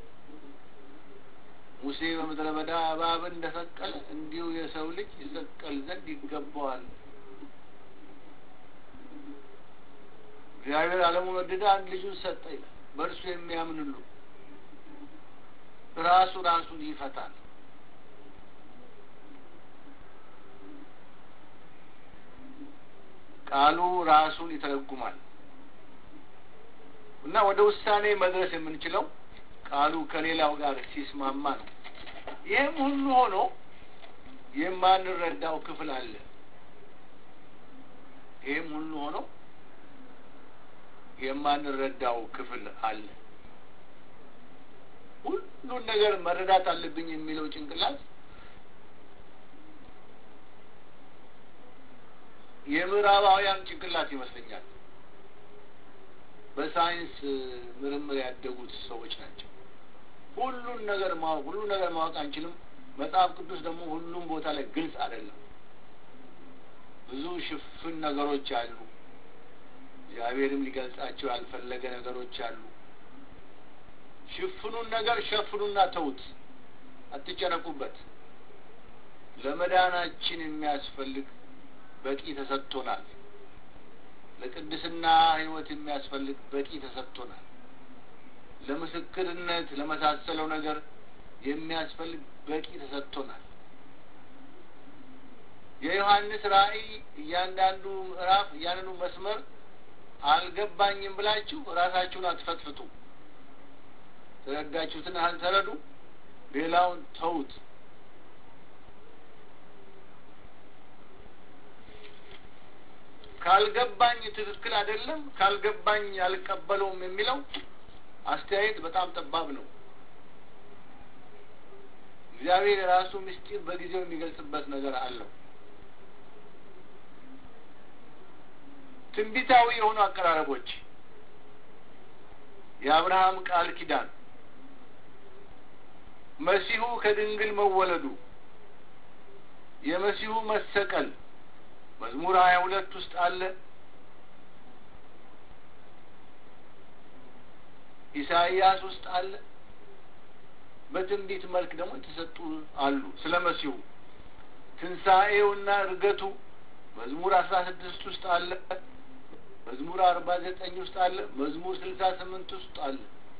ሙሴ በምድረ በዳ እባብን እንደሰቀለ እንዲሁ የሰው ልጅ ይሰቀል ዘንድ ይገባዋል። እግዚአብሔር ዓለሙን ወደደ፣ አንድ ልጁን ሰጠ ይላል። በእርሱ የሚያምን ሁሉ ራሱን ይፈታል። ቃሉ ራሱን ይተረጉማል። እና ወደ ውሳኔ መድረስ የምንችለው ቃሉ ከሌላው ጋር ሲስማማ ነው። ይህም ሁሉ ሆኖ የማንረዳው ክፍል አለ። ይህም ሁሉ ሆኖ የማንረዳው ክፍል አለ። ሁሉን ነገር መረዳት አለብኝ የሚለው ጭንቅላት የምዕራባውያን ጭንቅላት ይመስለኛል። በሳይንስ ምርምር ያደጉት ሰዎች ናቸው። ሁሉን ነገር ማወቅ አንችልም። መጽሐፍ ቅዱስ ደግሞ ሁሉም ቦታ ላይ ግልጽ አይደለም። ብዙ ሽፍን ነገሮች አሉ። እግዚአብሔርም ሊገልጻቸው ያልፈለገ ነገሮች አሉ። ሽፍኑን ነገር ሸፍኑና ተውት፣ አትጨነቁበት። ለመዳናችን የሚያስፈልግ በቂ ተሰጥቶናል። ለቅድስና ሕይወት የሚያስፈልግ በቂ ተሰጥቶናል። ለምስክርነት ለመሳሰለው ነገር የሚያስፈልግ በቂ ተሰጥቶናል። የዮሐንስ ራእይ እያንዳንዱ ምዕራፍ እያንዳንዱ መስመር አልገባኝም ብላችሁ ራሳችሁን አትፈትፍቱ። ተረዳችሁትን ያህል ተረዱ፣ ሌላውን ተውት። ካልገባኝ ትክክል አይደለም፣ ካልገባኝ አልቀበለውም የሚለው አስተያየት በጣም ጠባብ ነው። እግዚአብሔር የራሱ ምስጢር በጊዜው የሚገልጽበት ነገር አለው። ትንቢታዊ የሆኑ አቀራረቦች፣ የአብርሃም ቃል ኪዳን፣ መሲሁ ከድንግል መወለዱ፣ የመሲሁ መሰቀል መዝሙር 22 ውስጥ አለ። ኢሳይያስ ውስጥ አለ። በትንቢት መልክ ደግሞ የተሰጡ አሉ። ስለ መሲሁ ትንሣኤውና እርገቱ መዝሙር 16 ውስጥ አለ። መዝሙር 49 ውስጥ አለ። መዝሙር 68 ውስጥ አለ።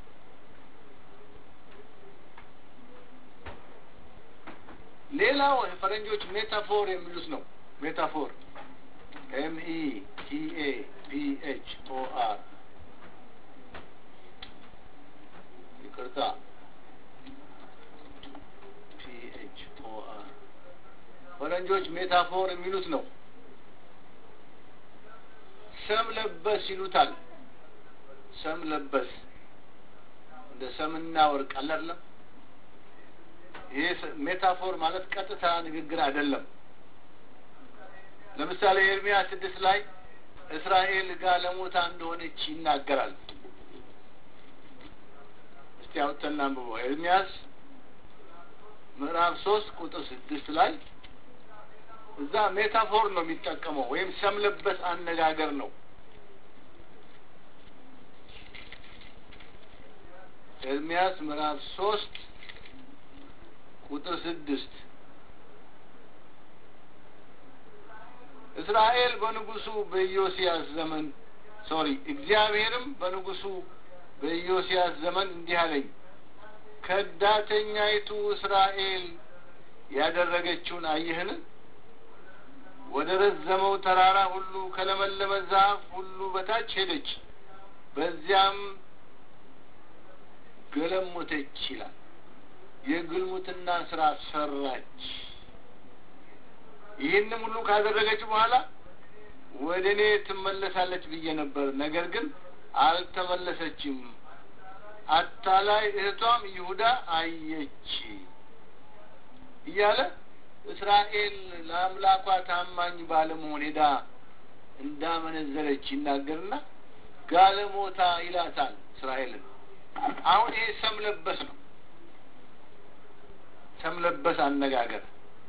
ሌላው ፈረንጆች ሜታፎር የሚሉት ነው። ሜታፎር METAPHOR ይቅርታ PHOR ፈረንጆች ሜታፎር የሚሉት ነው። ሰም ለበስ ይሉታል። ሰም ለበስ እንደ ሰምና ወርቅ አይደለም። ይሄ ሜታፎር ማለት ቀጥታ ንግግር አይደለም። ለምሳሌ ኤርምያስ 6 ላይ እስራኤል ጋለሞታ እንደሆነች ይናገራል። እስቲ አውጥተን አንብበው። ኤርምያስ ምዕራፍ 3 ቁጥር 6 ላይ እዛ ሜታፎር ነው የሚጠቀመው ወይም ሰም ለበስ አነጋገር ነው። ኤርምያስ ምዕራፍ 3 ቁጥር 6 እስራኤል በንጉሱ በኢዮስያስ ዘመን እግዚአብሔርም በንጉሱ በኢዮስያስ ዘመን እንዲህ አለኝ፣ ከዳተኛይቱ እስራኤል ያደረገችውን አየህን? ወደ ረዘመው ተራራ ሁሉ ከለመለመ ዛፍ ሁሉ በታች ሄደች፣ በዚያም ገለሞተች ይላል። የግልሙትና ስራ ሰራች። ይህንም ሁሉ ካደረገች በኋላ ወደ እኔ ትመለሳለች ብዬ ነበር፣ ነገር ግን አልተመለሰችም። አታላይ እህቷም ይሁዳ አየች እያለ እስራኤል ለአምላኳ ታማኝ ባለመሆን ሄዳ እንዳመነዘረች ይናገርና ጋለሞታ ይላታል እስራኤልን። አሁን ይሄ ሰም ለበስ ነው። ሰም ለበስ አነጋገር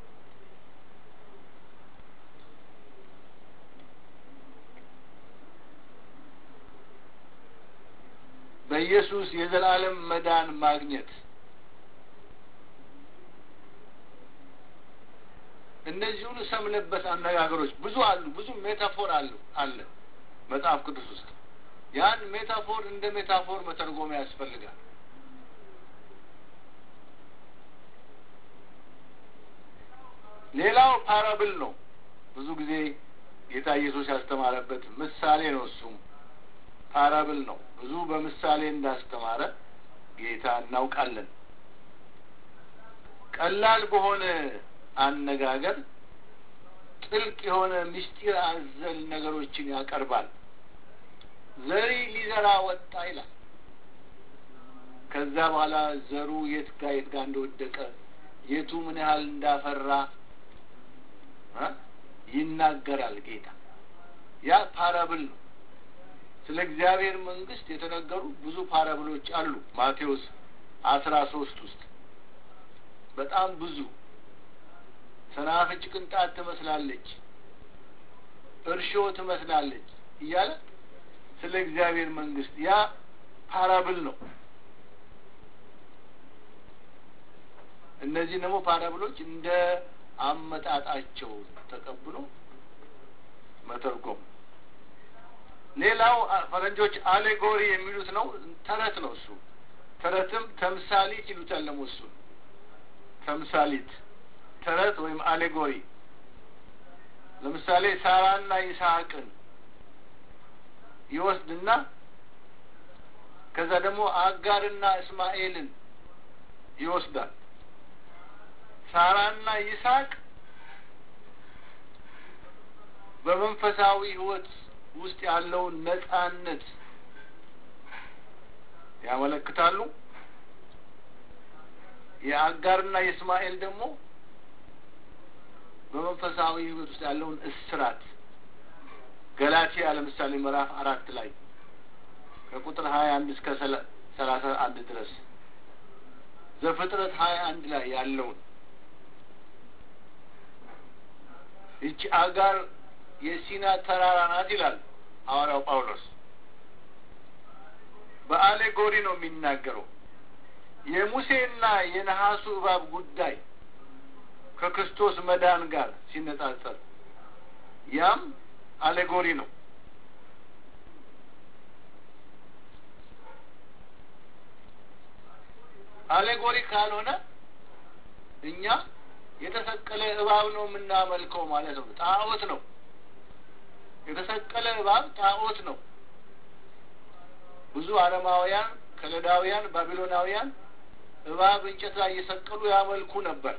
በኢየሱስ የዘላለም መዳን ማግኘት። እነዚህ ሁሉ ሰም ለበስ አነጋገሮች ብዙ አሉ። ብዙ ሜታፎር አለ መጽሐፍ ቅዱስ ውስጥ። ያን ሜታፎር እንደ ሜታፎር መተርጎም ያስፈልጋል። ሌላው ፓራብል ነው። ብዙ ጊዜ ጌታ ኢየሱስ ያስተማረበት ምሳሌ ነው። እሱም ፓራብል ነው። ብዙ በምሳሌ እንዳስተማረ ጌታ እናውቃለን። ቀላል በሆነ አነጋገር ጥልቅ የሆነ ምስጢር አዘል ነገሮችን ያቀርባል። ዘሪ ሊዘራ ወጣ ይላል። ከዛ በኋላ ዘሩ የት ጋር እንደወደቀ የቱ ምን ያህል እንዳፈራ ይናገራል ጌታ። ያ ፓራብል ነው። ስለ እግዚአብሔር መንግስት የተነገሩ ብዙ ፓራብሎች አሉ። ማቴዎስ 13 ውስጥ በጣም ብዙ። ሰናፍጭ ቅንጣት ትመስላለች፣ እርሾ ትመስላለች እያለ ስለ እግዚአብሔር መንግስት፣ ያ ፓራብል ነው። እነዚህ ደግሞ ፓራብሎች እንደ አመጣጣቸው ተቀብሎ መተርጎም። ሌላው ፈረንጆች አሌጎሪ የሚሉት ነው። ተረት ነው እሱ። ተረትም ተምሳሊት ይሉታል። ለሞሱ ተምሳሊት፣ ተረት ወይም አሌጎሪ። ለምሳሌ ሳራና ይስሐቅን ይወስድና ከዛ ደግሞ አጋርና እስማኤልን ይወስዳል። ሳራና ይስሐቅ በመንፈሳዊ ህይወት ውስጥ ያለውን ነጻነት ያመለክታሉ። የአጋርና የእስማኤል ደግሞ በመንፈሳዊ ህይወት ውስጥ ያለውን እስራት። ገላትያ ለምሳሌ ምዕራፍ 4 ላይ ከቁጥር 21 እስከ 31 ድረስ፣ ዘፍጥረት 21 ላይ ያለውን እቺ አጋር የሲና ተራራ ናት ይላል ሐዋርያው ጳውሎስ። በአሌጎሪ ነው የሚናገረው። የሙሴና የነሐሱ እባብ ጉዳይ ከክርስቶስ መዳን ጋር ሲነጻጸር ያም አሌጎሪ ነው። አሌጎሪ ካልሆነ እኛ የተሰቀለ እባብ ነው የምናመልከው ማለት ነው። ጣዖት ነው። የተሰቀለ እባብ ጣዖት ነው። ብዙ አረማውያን ከለዳውያን ባቢሎናውያን እባብ እንጨት ላይ እየሰቀሉ ያመልኩ ነበር።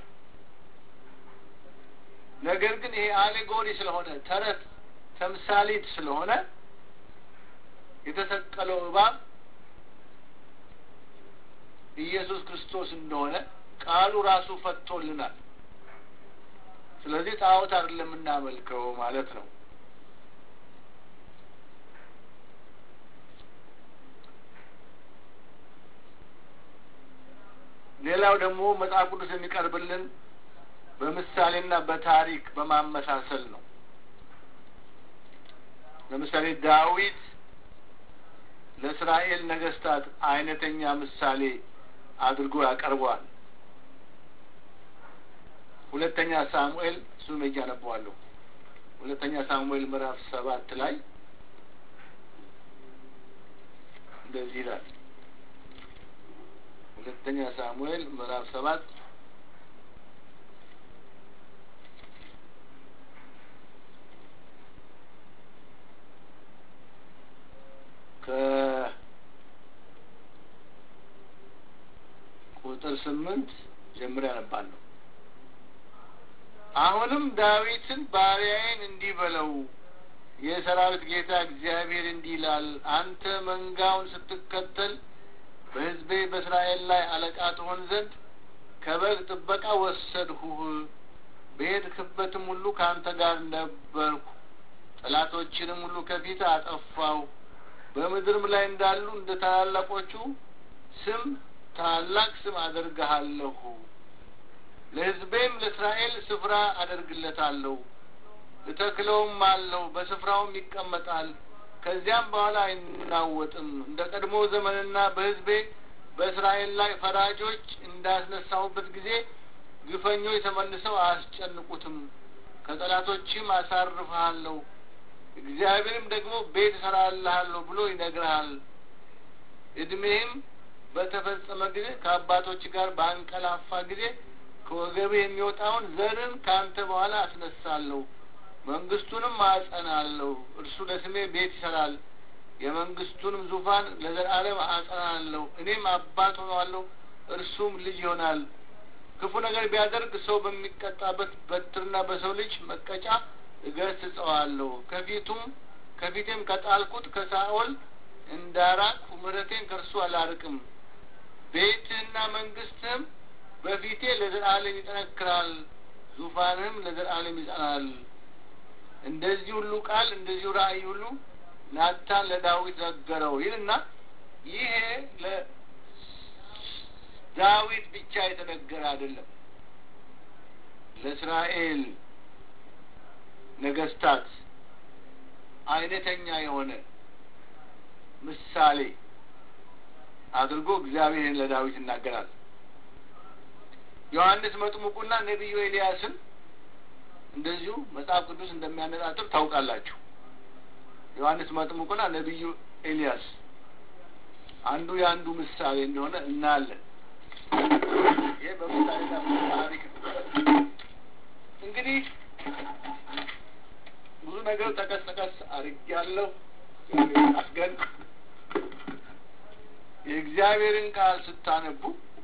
ነገር ግን ይሄ አሌጎሪ ስለሆነ ተረት ተምሳሌት ስለሆነ የተሰቀለው እባብ ኢየሱስ ክርስቶስ እንደሆነ ቃሉ ራሱ ፈቶልናል። ስለዚህ ጣዖት አይደለም እናመልከው ማለት ነው። ሌላው ደግሞ መጽሐፍ ቅዱስ የሚቀርብልን በምሳሌና በታሪክ በማመሳሰል ነው። ለምሳሌ ዳዊት ለእስራኤል ነገስታት አይነተኛ ምሳሌ አድርጎ ያቀርበዋል። ሁለተኛ ሳሙኤል እሱን እያነበዋለሁ። ሁለተኛ ሳሙኤል ምዕራፍ 7 ላይ እንደዚህ ይላል። ሁለተኛ ሳሙኤል ምዕራፍ 7 ከቁጥር 8 ጀምሮ ያነባለሁ። አሁንም ዳዊትን ባሪያዬን እንዲህ በለው፣ የሰራዊት ጌታ እግዚአብሔር እንዲህ ይላል፣ አንተ መንጋውን ስትከተል በሕዝቤ በእስራኤል ላይ አለቃ ትሆን ዘንድ ከበግ ጥበቃ ወሰድሁህ። በሄድክበትም ሁሉ ከአንተ ጋር ነበርሁ። ጠላቶችንም ሁሉ ከፊት አጠፋሁ። በምድርም ላይ እንዳሉ እንደ ታላላቆቹ ስም ታላቅ ስም አደርግሃለሁ። ለሕዝቤም ለእስራኤል ስፍራ አደርግለታለሁ፣ እተክለውም አለው፣ በስፍራውም ይቀመጣል። ከዚያም በኋላ አይናወጥም። እንደ ቀድሞ ዘመንና በሕዝቤ በእስራኤል ላይ ፈራጆች እንዳስነሳሁበት ጊዜ ግፈኞች ተመልሰው አያስጨንቁትም። ከጠላቶችም አሳርፍሃለሁ፣ እግዚአብሔርም ደግሞ ቤት እሰራልሃለሁ ብሎ ይነግርሃል። እድሜህም በተፈጸመ ጊዜ ከአባቶች ጋር በአንቀላፋ ጊዜ ከወገብህ የሚወጣውን ዘርን ከአንተ በኋላ አስነሳለሁ፣ መንግስቱንም አጸናለሁ። እርሱ ለስሜ ቤት ይሰራል፣ የመንግስቱንም ዙፋን ለዘላለም አጸናለሁ። እኔም አባት ሆነዋለሁ፣ እርሱም ልጅ ይሆናል። ክፉ ነገር ቢያደርግ ሰው በሚቀጣበት በትርና በሰው ልጅ መቀጫ እገሥጸዋለሁ። ከፊቴም ከጣልኩት ከሳኦል እንዳራቅሁ ምሕረቴን ከእርሱ አላርቅም። ቤትህና መንግስትህም በፊቴ ለዘላለም ይጠነክራል፣ ዙፋንህም ለዘላለም ይጸናል። እንደዚህ ሁሉ ቃል እንደዚሁ ራእይ ሁሉ ናታን ለዳዊት ነገረው ይልና ይሄ ለዳዊት ብቻ የተነገረ አይደለም። ለእስራኤል ነገስታት አይነተኛ የሆነ ምሳሌ አድርጎ እግዚአብሔርን ለዳዊት ይናገራል። ዮሐንስ መጥምቁና ነቢዩ ኤልያስን እንደዚሁ መጽሐፍ ቅዱስ እንደሚያነጻጽር ታውቃላችሁ። ዮሐንስ መጥምቁና ነቢዩ ኤልያስ አንዱ የአንዱ ምሳሌ እንደሆነ እናያለን። ይሄ በምሳሌና በታሪክ እንግዲህ ብዙ ነገር ተቀስቀስ አድርጌያለሁ። አስገን የእግዚአብሔርን ቃል ስታነቡ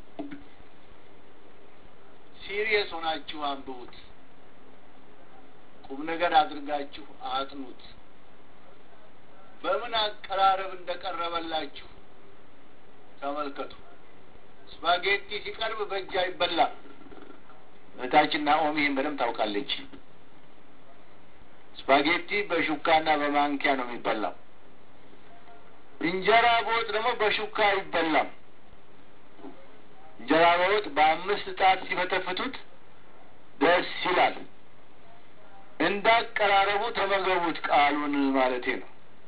ሲሪየስ ሆናችሁ አንብቡት። ቁም ነገር አድርጋችሁ አጥኑት። በምን አቀራረብ እንደቀረበላችሁ ተመልከቱ። ስፓጌቲ ሲቀርብ በእጅ አይበላም። እህታችን ናኦሚ ይህን በደንብ ታውቃለች። ስፓጌቲ በሹካና በማንኪያ ነው የሚበላው። እንጀራ በወጥ ደግሞ በሹካ አይበላም። እንጀራ በወጥ በ5 ጣት ሲፈተፍቱት ደስ ይላል። እንዳቀራረቡ ተመገቡት ቃሉን ማለቴ ነው።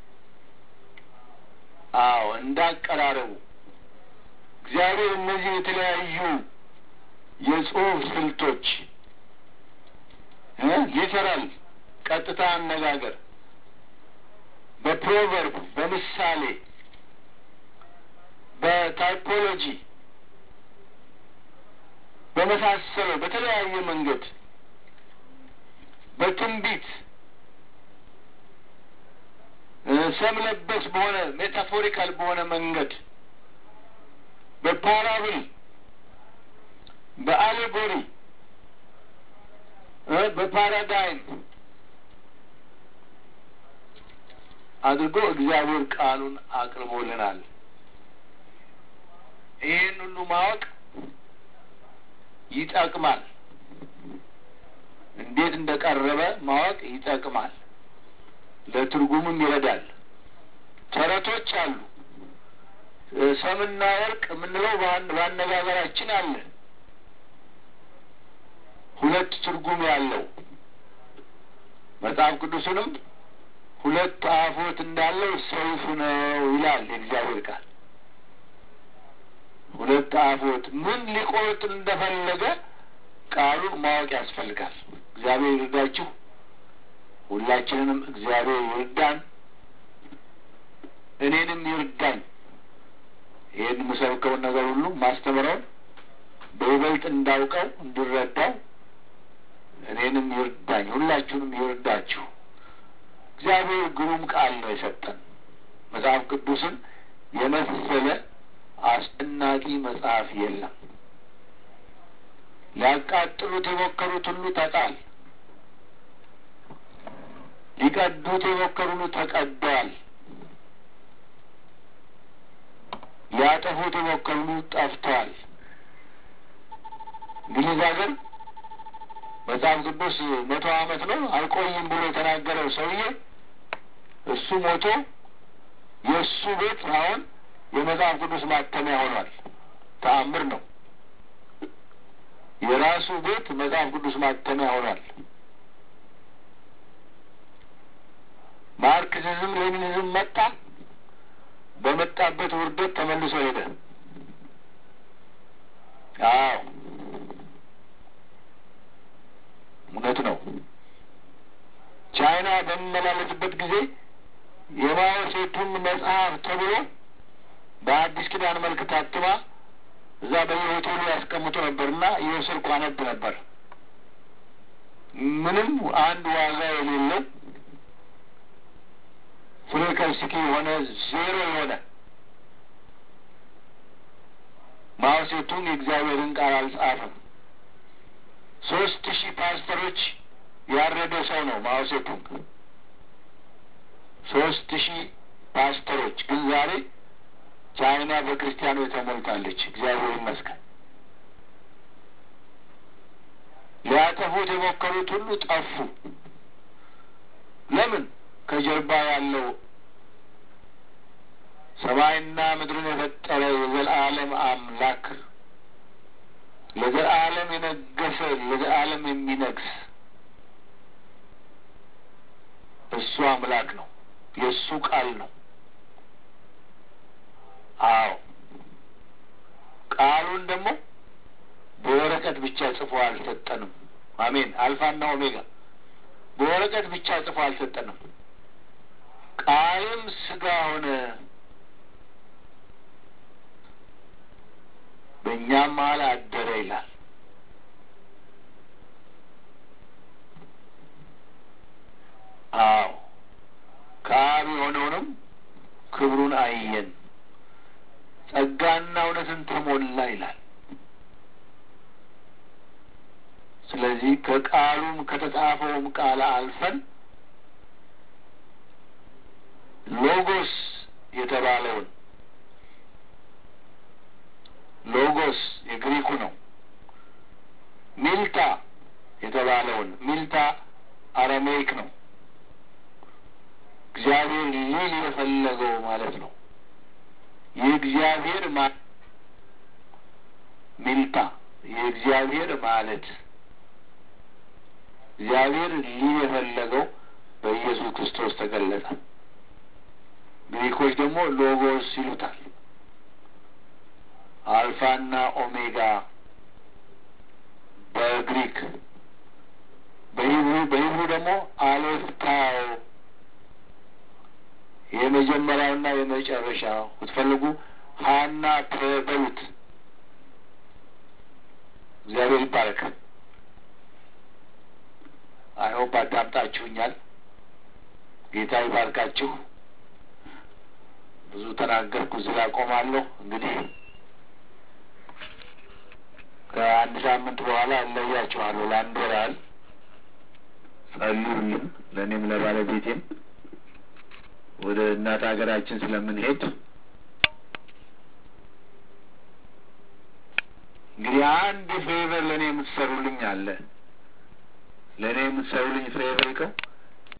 አዎ እንዳቀራረቡ እግዚአብሔር እነዚህ የተለያዩ የጽሑፍ ስልቶች ሊተራል ቀጥታ አነጋገር በፕሮቨርብ በምሳሌ በታይፖሎጂ በመሳሰለው በተለያየ መንገድ በትንቢት ሰም ለበስ በሆነ ሜታፎሪካል በሆነ መንገድ በፓራብል በአሌጎሪ በፓራዳይም አድርጎ እግዚአብሔር ቃሉን አቅርቦልናል። ይህን ሁሉ ማወቅ ይጠቅማል። እንዴት እንደቀረበ ማወቅ ይጠቅማል። ለትርጉምም ይረዳል። ተረቶች አሉ። ሰምና ወርቅ የምንለው በአነጋገራችን አለ። ሁለት ትርጉም ያለው መጽሐፍ ቅዱስንም ሁለት አፎት እንዳለው ሰይፍ ነው ይላል የእግዚአብሔር ቃል። ሁለት አፎት ምን ሊቆርጥ እንደፈለገ ቃሉን ማወቅ ያስፈልጋል። እግዚአብሔር ይርዳችሁ። ሁላችንንም እግዚአብሔር ይርዳን፣ እኔንም ይርዳኝ። ይህን የምሰብከውን ነገር ሁሉ ማስተምረውን በይበልጥ እንዳውቀው እንድረዳው እኔንም ይርዳኝ፣ ሁላችሁንም ይርዳችሁ። እግዚአብሔር ግሩም ቃል ነው የሰጠን። መጽሐፍ ቅዱስን የመሰለ አስደናቂ መጽሐፍ የለም። ሊያቃጥሉት የሞከሩት ሁሉ ተጣል፣ ሊቀዱት የሞከሩ ሁሉ ተቀደዋል፣ ሊያጠፉት የሞከሩ ሁሉ ጠፍተዋል። እንግሊዝ ሀገር መጽሐፍ ቅዱስ 100 ዓመት ነው አልቆይም ብሎ የተናገረው ሰውዬ እሱ ሞቶ የእሱ ቤት አሁን የመጽሐፍ ቅዱስ ማተሚያ ሆኗል። ተአምር ነው። የራሱ ቤት መጽሐፍ ቅዱስ ማተሚያ ሆኗል። ማርክሲዝም ሌኒኒዝም መጣ። በመጣበት ውርደት ተመልሶ ሄደ። አዎ እውነት ነው። ቻይና በሚመላለስበት ጊዜ የማኦ ሴቱን መጽሐፍ ተብሎ በአዲስ ኪዳን መልክ ታትማ እዛ በየሆቴሉ ያስቀምጡ ነበርና እየወሰድኩ አነብ ነበር። ምንም አንድ ዋጋ የሌለው ፍሬከርስኪ የሆነ ዜሮ የሆነ ማኦ ሴቱን የእግዚአብሔርን ቃል አልጻፈም። 3000 ፓስተሮች ያረደ ሰው ነው ማኦ ሴቱንግ። 3000 ፓስተሮች ግን ዛሬ ቻይና በክርስቲያኖች ተሞልታለች። እግዚአብሔር ይመስገን። ሊያጠፉት የሞከሩት ሁሉ ጠፉ። ለምን? ከጀርባ ያለው ሰማይና ምድርን የፈጠረ የዘላለም አምላክ፣ ለዘላለም የነገሰ ለዘላለም የሚነግስ እሱ አምላክ ነው። የእሱ ቃል ነው። አዎ ቃሉን ደግሞ በወረቀት ብቻ ጽፎ አልሰጠንም። አሜን። አልፋና ኦሜጋ በወረቀት ብቻ ጽፎ አልሰጠንም። ቃልም ስጋ ሆነ፣ በእኛም መሀል አደረ ይላል። አዎ ከአብ የሆነውንም ክብሩን አየን፣ ጸጋና እውነትን ተሞላ ይላል። ስለዚህ ከቃሉም ከተጻፈውም ቃል አልፈን ሎጎስ የተባለውን ሎጎስ የግሪኩ ነው። ሚልታ የተባለውን ሚልታ አረሜይክ ነው። እግዚአብሔር ሊል የፈለገው ማለት ነው። የእግዚአብሔር ሚልታ የእግዚአብሔር ማለት እግዚአብሔር ሊል የፈለገው በኢየሱስ ክርስቶስ ተገለጠ። ግሪኮች ደግሞ ሎጎስ ይሉታል። አልፋና ኦሜጋ በግሪክ፣ በሂብሩ ደግሞ አሌፍ ታው፣ የመጀመሪያውና የመጨረሻው። ብትፈልጉ ሀና ፕበሉት። እግዚአብሔር ይባረክ። አይሆፕ አዳምጣችሁኛል። ጌታ ይባርካችሁ። ብዙ ተናገርኩ፣ እዚህ ላይ ቆማለሁ። እንግዲህ ከሳምንት በኋላ እለያችኋለሁ ለአንድ ወር ያህል ጸልዩልኝ፣ ለእኔም ለባለቤቴም ወደ እናት ሀገራችን ስለምንሄድ። እንግዲህ አንድ ፌቨር ለእኔ የምትሰሩልኝ አለ። ለእኔ የምትሰሩልኝ ፌቨር